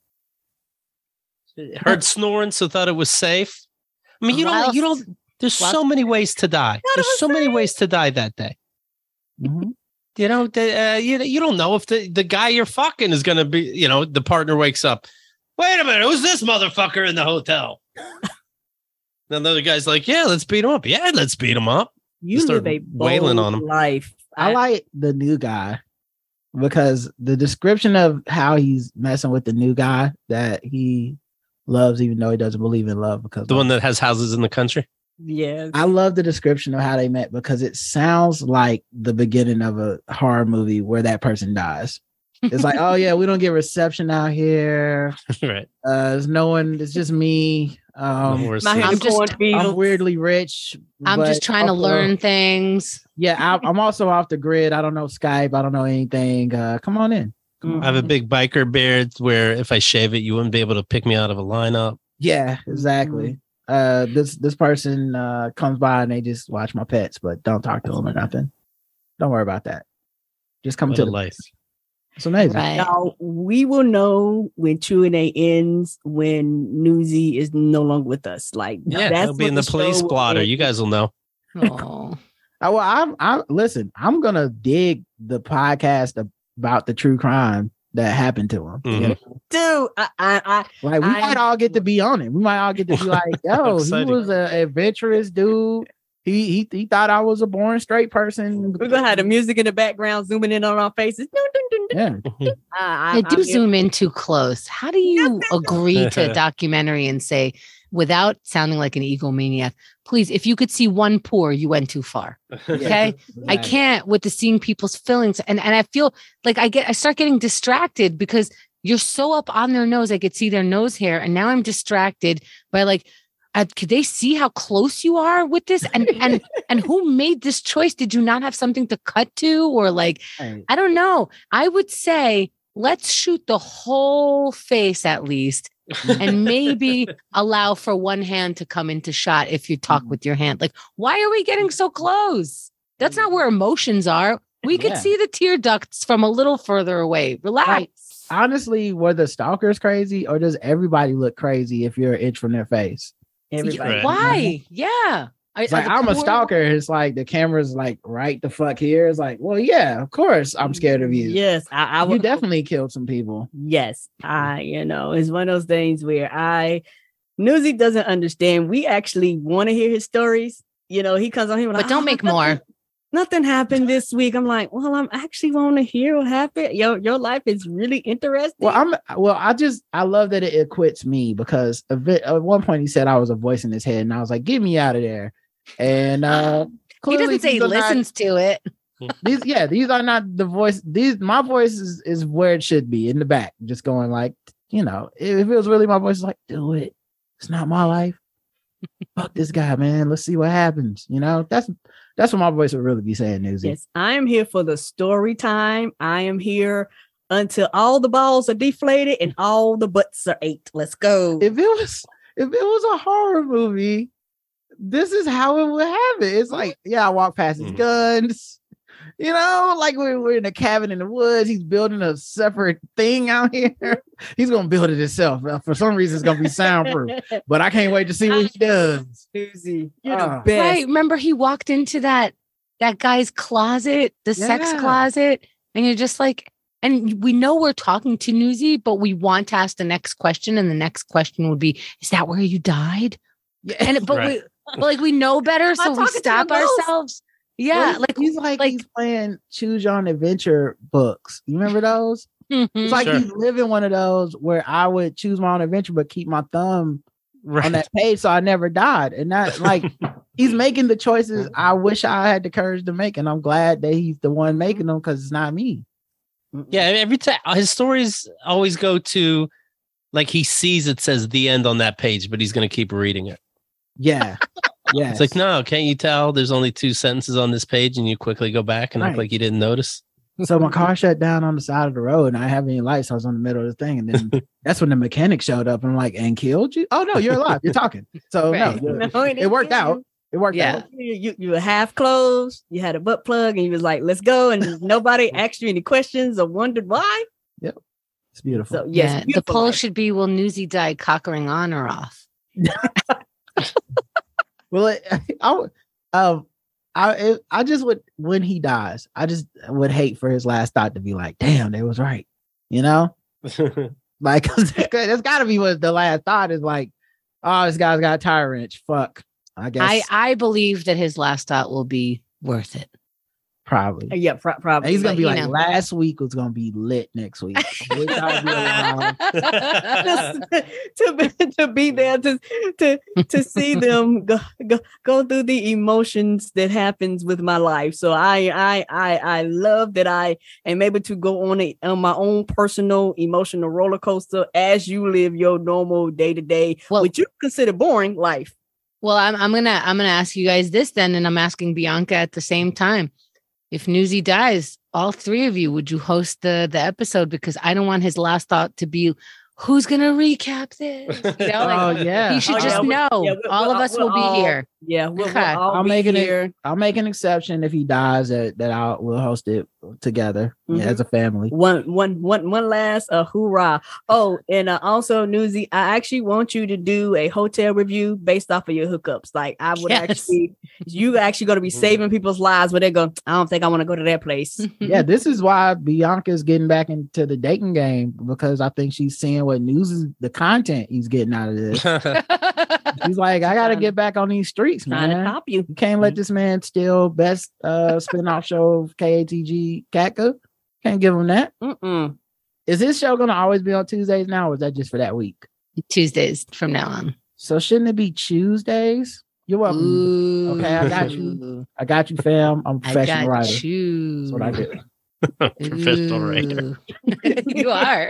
Heard snoring, so thought it was safe. I mean, you don't. There's so many ways to die. There's so many ways to die that day. Mm-hmm. You don't know if the guy you're fucking is going to be, the partner wakes up. Wait a minute. Who's this motherfucker in the hotel? Then the other guy's like, yeah, let's beat him up. Yeah, let's beat him up. You live a wailing on him. Life. I like the new guy because the description of how he's messing with the new guy that he loves, even though he doesn't believe in love, because the one that has houses in the country. Yeah, I love the description of how they met because it sounds like the beginning of a horror movie where that person dies. It's like, oh yeah, we don't get reception out here. Right. There's no one. It's just me. I'm weirdly rich. I'm just trying to learn things. Yeah, I'm also off the grid. I don't know Skype. I don't know anything. Come on in. I have a big biker beard where if I shave it, you wouldn't be able to pick me out of a lineup. Yeah, exactly. This person comes by and they just watch my pets, but don't talk to them or nothing. Don't worry about that. Just come to the life. It's amazing. Right. Now, we will know when Q&A ends when Newsy is no longer with us. Like, that'll be in the police blotter. You guys will know. Oh. Well, I'm listen. I'm gonna dig the podcast about the true crime that happened to him. Mm-hmm. Dude, we might all get to be on it. We might all get to be like, yo, he was an adventurous dude. He thought I was a born straight person. We're gonna have the music in the background zooming in on our faces. Yeah. I do zoom in too close. How do you agree to a documentary and say, without sounding like an egomaniac, please, if you could see one pore, you went too far. Okay. Yeah. I can't with the seeing people's feelings. And I feel like I start getting distracted because you're so up on their nose. I could see their nose hair. And now I'm distracted by like, could they see how close you are with this? And who made this choice? Did you not have something to cut to? Or like, I don't know. I would say, let's shoot the whole face at least. And maybe allow for one hand to come into shot if you talk with your hand. Like, why are we getting so close? That's not where emotions are. We could see the tear ducts from a little further away. Relax. Like, honestly, were the stalkers crazy or does everybody look crazy if you're an inch from their face? Everybody. Why? Yeah. It's like, I'm a stalker. It's like the camera's like right the fuck here. It's like, well, yeah, of course I'm scared of you. Yes. You definitely killed some people. Yes. It's one of those things where Newsy doesn't understand. We actually want to hear his stories. He comes on here but don't make more. Nothing happened this week. I'm like, well, I'm actually want to hear what happened. Your life is really interesting. I love that it acquits me because at one point he said I was a voice in his head, and I was like, get me out of there. And he doesn't say he listens to it. These are not the voice. My voice is where it should be, in the back, just going like, if it was really my voice, like, do it. It's not my life. Fuck this guy, man. Let's see what happens. That's what my voice would really be saying, Newsy. Yes, I am here for the story time. I am here until all the balls are deflated and all the butts are ate. Let's go. If it was a horror movie, this is how it would happen. It's like, I walk past his guns. Like we're in a cabin in the woods. He's building a separate thing out here. He's gonna build it himself. For some reason, it's gonna be soundproof. But I can't wait to see what he does. Susie, you're the best. Right? Remember, he walked into that guy's closet, the sex closet, and you're just like, and we know we're talking to Newsy, but we want to ask the next question, and the next question would be, "Is that where you died?" Yeah, we know better, so we stop ourselves. Yeah, he's playing Choose Your Own Adventure books. You remember those? It's like he's living one of those where I would choose my own adventure, but keep my thumb on that page so I never died. And that, like, he's making the choices I wish I had the courage to make, and I'm glad that he's the one making them because it's not me. Yeah, every time his stories always go to, like, he sees it says the end on that page, but he's going to keep reading it. Yeah. Yeah, it's like, no, can't you tell there's only 2 sentences on this page, and you quickly go back and act like you didn't notice? So my car shut down on the side of the road, and I didn't have any lights. I was on the middle of the thing, and then that's when the mechanic showed up, and I'm like, "And killed you? Oh no, you're alive. You're talking." So it worked out. It worked out. You were half closed. You had a butt plug, and you was like, "Let's go," and nobody asked you any questions or wondered why. Yep, it's beautiful. So yes, the poll should be: will Newsy die cockering on or off? Well, I just would, when he dies, I just would hate for his last thought to be like, damn, they was right. Like, that's got to be what the last thought is, like, oh, this guy's got a tire wrench. Fuck. I guess I believe that his last thought will be worth it. Probably. Yeah, probably. He's gonna be like, last week was gonna be lit next week. to be there to see them go through the emotions that happens with my life. So I love that I am able to go on my own personal emotional roller coaster as you live your normal day-to-day, which you consider boring life. Well, I'm gonna ask you guys this then, and I'm asking Bianca at the same time. If Newsy dies, all three of you, would you host the episode? Because I don't want his last thought to be, who's going to recap this? You know, like, he should just know. All of us will be here. Yeah, I'll make an exception if he dies that we'll host it together as a family. One last hoorah. Oh, and also Newsy, I actually want you to do a hotel review based off of your hookups. Like I would you actually going to be saving people's lives where they go, I don't think I want to go to that place. Yeah, this is why Bianca's getting back into the dating game, because I think she's seeing what the content he's getting out of this. He's like, I got to get back on these streets, man. Trying to top you. You can't let this man steal best spin-off show of KATG Katka. Can't give him that. Is his show going to always be on Tuesdays now, or is that just for that week? Tuesdays from now on. So shouldn't it be Tuesdays? You're welcome. Ooh. Okay, I got you, fam. I'm a professional writer. That's what I do. Professional writer. You are.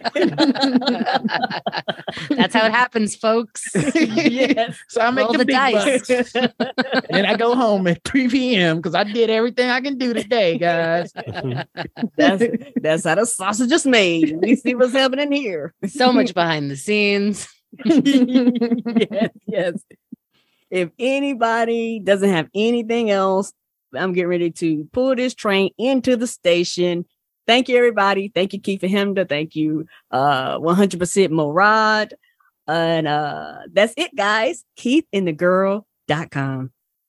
That's how it happens, folks. Yes. So I make the big dice. And I go home at 3 p.m. because I did everything I can do today, guys. That's how the sausage is made. We see what's happening here. So much behind the scenes. Yes. If anybody doesn't have anything else, I'm getting ready to pull this train into the station. Thank you, everybody. Thank you, Keith and Hemda. Thank you, 100% Morad. And that's it, guys. KeithAndTheGirl.com.